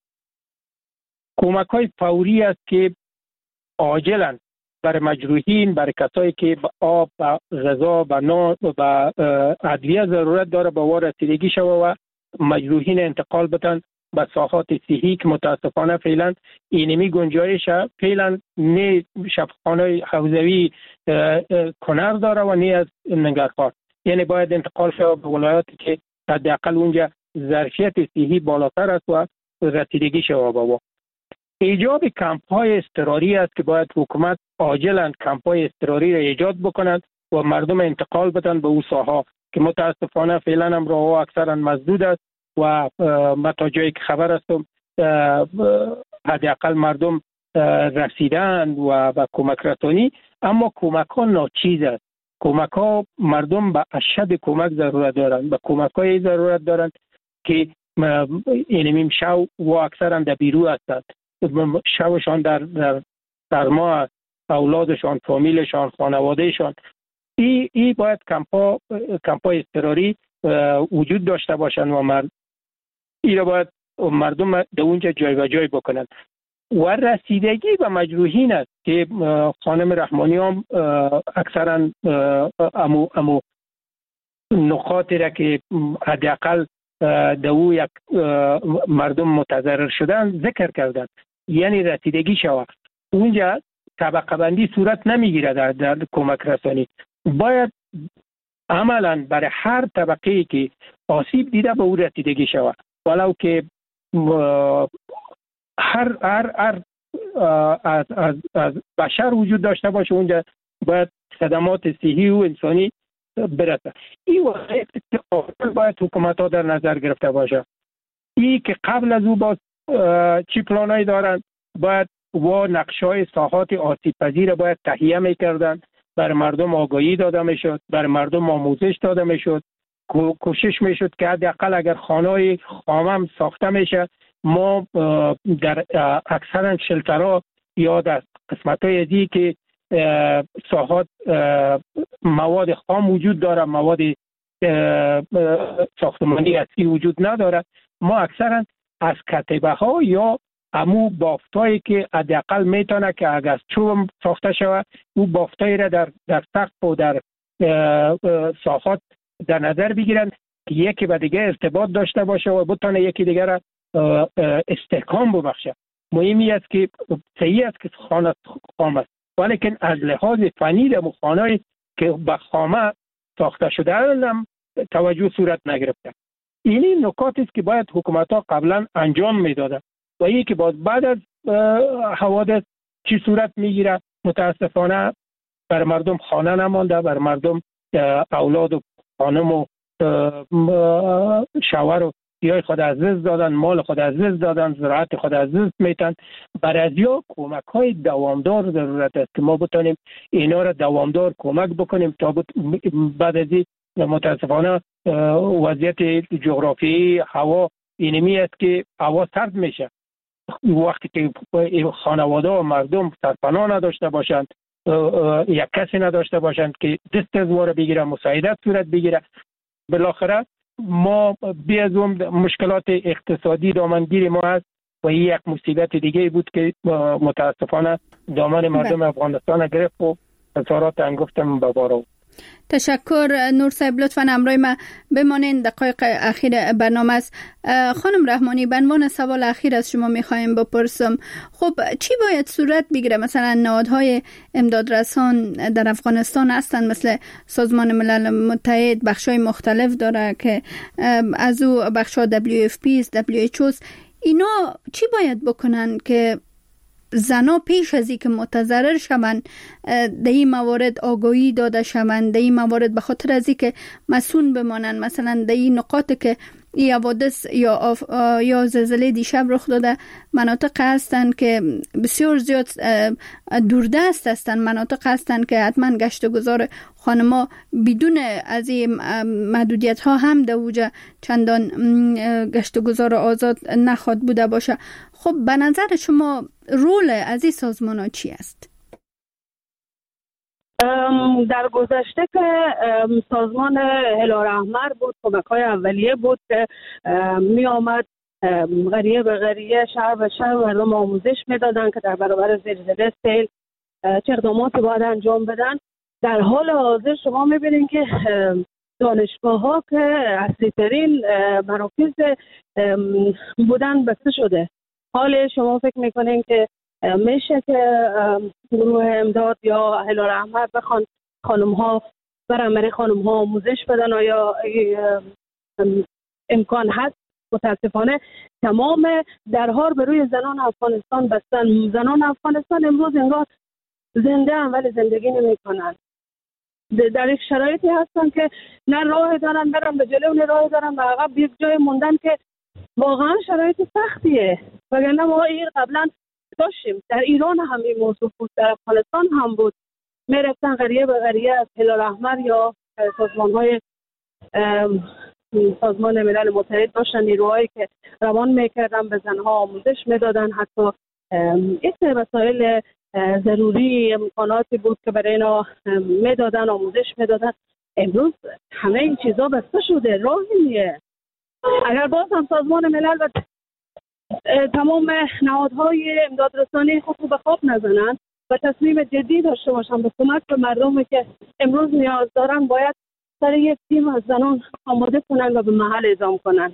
کمک های فوری است که عاجلا برای مجروحین، برای کسایی که به آب، به غذا، به نان و به ادویه ضرورت داره به وار رسیدگی شود و مجروحین انتقال بدن به ساحات صحی که متاسفانه فعلا اینمی گنجایش فعلا نه شفاخانه حوزوی کنر داره و نه از ننگرهار، یعنی باید انتقال شود به ولایاتی که حداقل اونجا ظرفیت صحی بالاتر است و رسیدگی شود به او. ایجاد کمپ های اضطراری است که باید حکومت عاجلا کمپ های اضطراری را ایجاد بکنند و مردم انتقال بدن به او ساحه که متاسفانه فعلا هم راه اکثرا مسدود است و ما تا جایی که خبر هستم حداقل مردم رسیدن و به کمک رسانی، اما کمک ها ناچیز است. کمک ها مردم به اشد کمک ضرورت دارند، به کمک های ضرورت دارند که اینمیم شو و اکثرا در بیرو هستند، شوشان در در سرما، اولادشان، فامیلشان، خانوادهشان. ای ای باید کمپا کمپای اضطراری وجود داشته باشند و مرد ای را باید مردم در اونجا جای و جای بکنند. و رسیدگی به مجروحین است که خانم رحمانی هم اکثرا امو امو نقاطی را که حداقل در او یک مردم متضرر شدن ذکر کردند، یعنی رسیدگی شود. اونجا طبقه بندی صورت نمیگیره در, در کمک رسانی. باید عملا برای هر طبقه‌ای که آسیب دیده به او رسیدگی شود، ولو که هر هر هر از, از, از بشر وجود داشته باشه اونجا باید خدمات صحی و انسانی برسه. این وظایف که باید حکومت ها در نظر گرفته باشه. این که قبل از او باز چی پلانایی دارن، باید و نقشای ساحات آسیب پذیر باید تهیه میکردن، بر مردم آگاهی داده میشد، بر مردم آموزش داده میشد، کوشش میشد که حداقل اگر خانه‌های خامم ساخته میشه، ما در اکثرا شلترها یا در قسمت‌های دیگه که ساحات مواد خام وجود داره، مواد ساختمانی اصلی وجود نداره، ما اکثرا از کتبه ها یا امو بافتایی که حداقل میتونه که اگر از چوب ساخته شود او بافتایی را در در سقف و در ساحات در نظر بگیرن که یکی به دیگه ارتباط داشته باشه و بتونه یکی دیگر را استحکام ببخشه. مهمی است که صحیح است که خانه خام است، ولیکن از لحاظ فنی در خانه‌ای که به خامه ساخته شده هم توجه صورت نگرفته. این نکاتی است که باید حکومت‌ها قبلا انجام میدادن و این که باز بعد از حوادث چی صورت میگیره متاسفانه بر مردم خانه نمانده، بر مردم اولاد و خانم و شوهر و دیای خود از دست دادن، مال خود از دست دادن، زراعت خود از دست میتن. بر ازیا کمک های دوامدار ضرورت است که ما بتونیم اینا را دوامدار کمک بکنیم تا بعد از این متاسفانه وضعیت جغرافیایی هوا اینمی است که هوا سرد میشه. وقتی که خانواده و مردم سرپناه نداشته باشند، یک کسی نداشته باشند که دست از واره بگیره، مساعدت صورت بگیره، بالاخره ما بی از اون مشکلات اقتصادی دامنگیر ما هست و این یک مصیبت دیگه بود که متاسفانه دامن مردم افغانستان گرفت و خسارات انگفتم به بار آورد. تشکر نور صاحب، لطفاً همراه ما بمانید. دقایق اخیر برنامه است. خانم رحمانی، به عنوان سوال اخیر از شما میخوایم بپرسم، خب چی باید صورت بگیره؟ مثلا نهادهای امدادرسان در افغانستان هستند، مثل سازمان ملل متحد بخشای مختلف داره که از او بخشا دبلیو اف پی، دبلیو اچ او، اینا چی باید بکنن که زنا پیش از این که متضرر شوند در این موارد آگاهی داده شوند، در این موارد به خاطر از این که مسئول بمانند؟ مثلا در این نقاط که این حوادث یا یا زلزله دیشب رخ داده مناطق هستند که بسیار زیاد دوردست هستند، مناطق هستند که حتما گشت و گذار خانما بدون از این محدودیت ها هم در اوجه چندان گشت و گذار آزاد نخواد بوده باشه. خب به نظر شما رول از این سازمان ها چی است؟ در گذشته که سازمان هلال احمر بود، کمک‌های اولیه بود که می آمد قریه به قریه، شهر به شهر مردم آموزش میدادن که در برابر زلزله، سیل چه اقداماتی باید انجام بدن. در حال حاضر شما میبینید که دانشگاه ها که اصلی ترین مراکز بودن بسته شده. حال شما فکر میکنین که میشه که گروه امداد یا هلال احمر بخوان خانم ها برای خانم ها آموزش بدن؟ آیا امکان هست؟ متاسفانه تمام درها به روی زنان افغانستان بستن. زنان افغانستان امروز انگار زنده هم ولی زندگی نمی کنن. در یک شرایطی هستن که نه راه دارن برن به جلو، نه راه دارن به عقب، یک جای موندن که واقعا شرایط سختیه. وگرنه ما این قبلا داشتیم، در ایران هم این موضوع بود، در افغانستان هم بود. میرفتن قریه به قریه از هلال احمر یا سازمان های سازمان ملل متحد داشتن نیروهایی که روان میکردن، به زنها آموزش میدادن، حتی این مسائل ضروری امکاناتی بود که برای اینا میدادن، آموزش میدادن. امروز همه این چیزا بسته شده، راهی نیه. اگر باز هم سازمان ملل و تمام نهادهای امدادرسانی خود رو به خواب نزنن و تصمیم جدی داشته باشن به کمک به مردمی که امروز نیاز دارن، باید سر یک تیم از زنان آماده کنن و به محل اعزام کنن.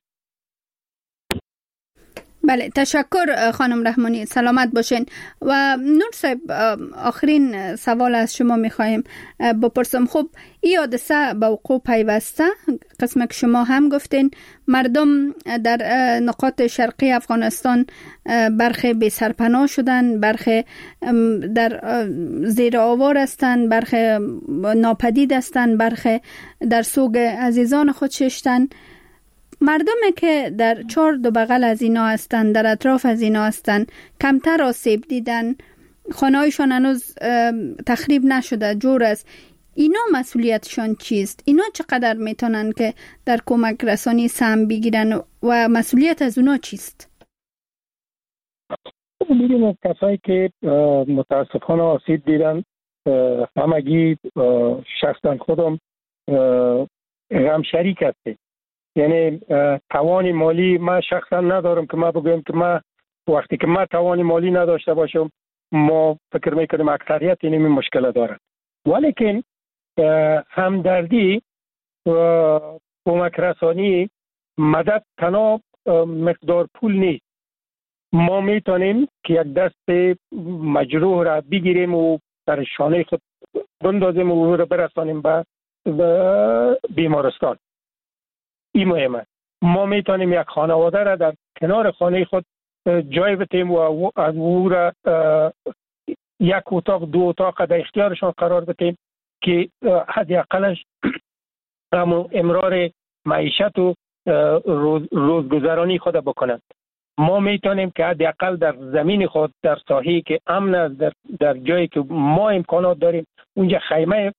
بله، تشکر خانم رحمانی، سلامت باشین. و نور صاحب، آخرین سوال از شما میخوایم بپرسم. خب این حادثه به وقوع پیوسته، قسم که شما هم گفتین مردم در نقاط شرقی افغانستان برخی بی سرپناه شدن، برخی در زیر آوار هستند، برخی ناپدید هستند، برخی در سوگ عزیزان خود ششتن. مردمی که در چهار دو بغل از اینا هستن، در اطراف از اینا هستن، کمتر آسیب دیدن، خانه‌هایشان هنوز تخریب نشده، جور است. اینا مسئولیتشان چیست؟ اینا چقدر میتونن که در کمک رسانی سهم بگیرن و مسئولیت از اونا چیست؟ می‌بینید کسایی که متاسفانه آسیب دیدن همگی شخصا خودم غم شریک هستیم. یعنی توان مالی ما شخصا ندارم که ما بگویم که ما وقتی که ما توان مالی نداشته باشم ما فکر میکنیم اکثریت این مشکل دارن. ولیکن همدردی کمک رسانی مدد تنها مقدار پول نیست. ما میتونیم که یک دست مجروح را بگیریم و در شانه خود بندازیم و او را برسانیم به بیمارستان. این مهمه. ما میتونیم یک خانواده را در کنار خانه خود جای بتیم و از او را یک اتاق دو اتاق در اختیارشان قرار بتیم که حداقلش امرار معیشت و روز روزگذرانی خود بکنند. ما میتونیم که حداقل در زمین خود در ساحه‌ای که امن است، در, در جایی که ما امکانات داریم اونجا خیمه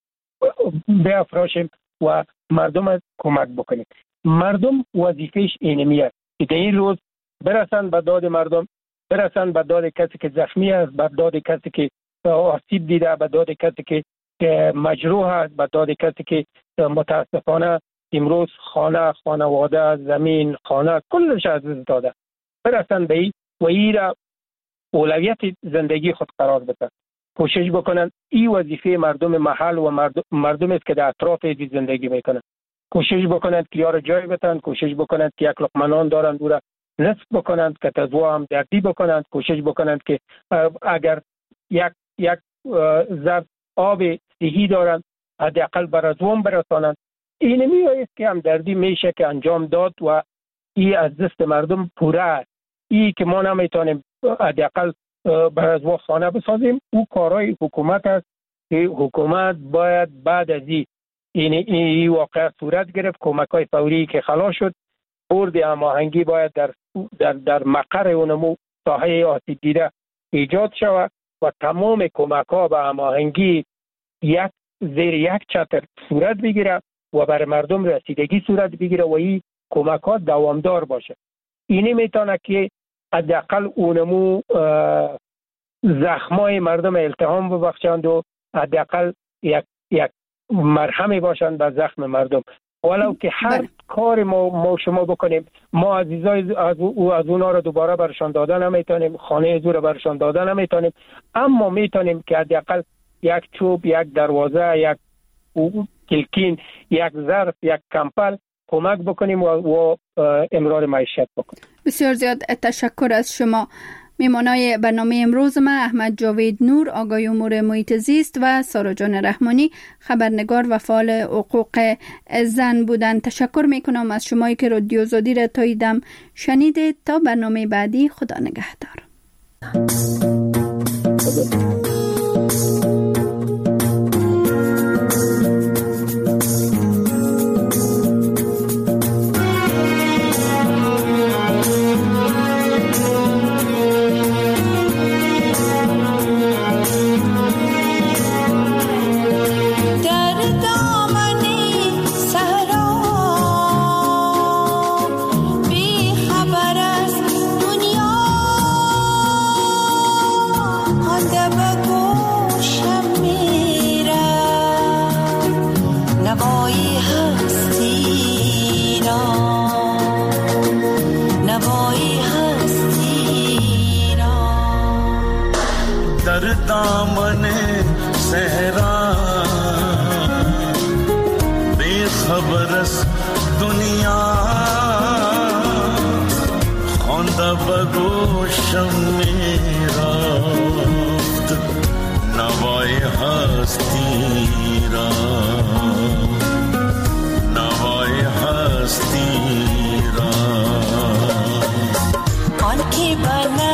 بیافراشیم و مردم از کمک بکنیم. مردم وظیفهش اینمی است که در این روز برسن به داد مردم، برسن به داد کسی که زخمی است، به داد کسی که آسیب دیده، به داد کسی که مجروح است، به داد کسی که متاسفانه امروز خانه، خانواده، زمین، خانه کلش از دست داده. برسن به این و این را اولویت زندگی خود قرار بدن. کوشش بکنن. این وظیفه مردم محل و مردم, مردم است که در اطراف این زندگی میکنن. کوشش بکنند که یار جای بتن، کوشش بکنند که یک لقمه نان دارند او را نصف بکنند، که تزوا هم دردی بکنند، کوشش بکنند که اگر یک یک ظرف آب صحی دارند حداقل بر از اون برسانند. این میایست که هم دردی میشه که انجام داد و این از دست مردم پوره است. این که ما نمیتونیم حداقل بر از اون خانه بسازیم، او کارهای حکومت است که حکومت باید بعد از این این این واقعا صورت گرفت. کمک های فوری که خلاص شد، برد هماهنگی باید در در در مقر اونمو ساحه آسیب دیده ایجاد شود و تمام کمک ها به هماهنگی یک زیر یک چتر صورت بگیره و بر مردم رسیدگی صورت بگیره و این کمک ها دوامدار باشه. اینی میتونه که حداقل اونمو زخمای مردم التهام ببخشند و حداقل یک یک مرهمی باشند به زخم مردم. ولو که هر بله. کار ما, ما شما بکنیم، ما عزیزای از او از اونا رو دوباره برشان دادن نمیتونیم، خانه از او رو برشان دادن نمیتونیم، اما میتونیم که حداقل یک چوب، یک دروازه، یک کلکین، یک ظرف، یک کمپل کمک بکنیم و, و امرار معیشت بکنیم. بسیار زیاد تشکر از شما. میمانای برنامه امروز ما احمد جاوید نور، آگاهی امور محیط زیست، و سارا جان رحمانی، خبرنگار و فعال حقوق زن بودند. تشکر میکنم از شمایی که رادیو آزادی را تاییدم شنیدید. تا برنامه بعدی، خدا نگهدار. बना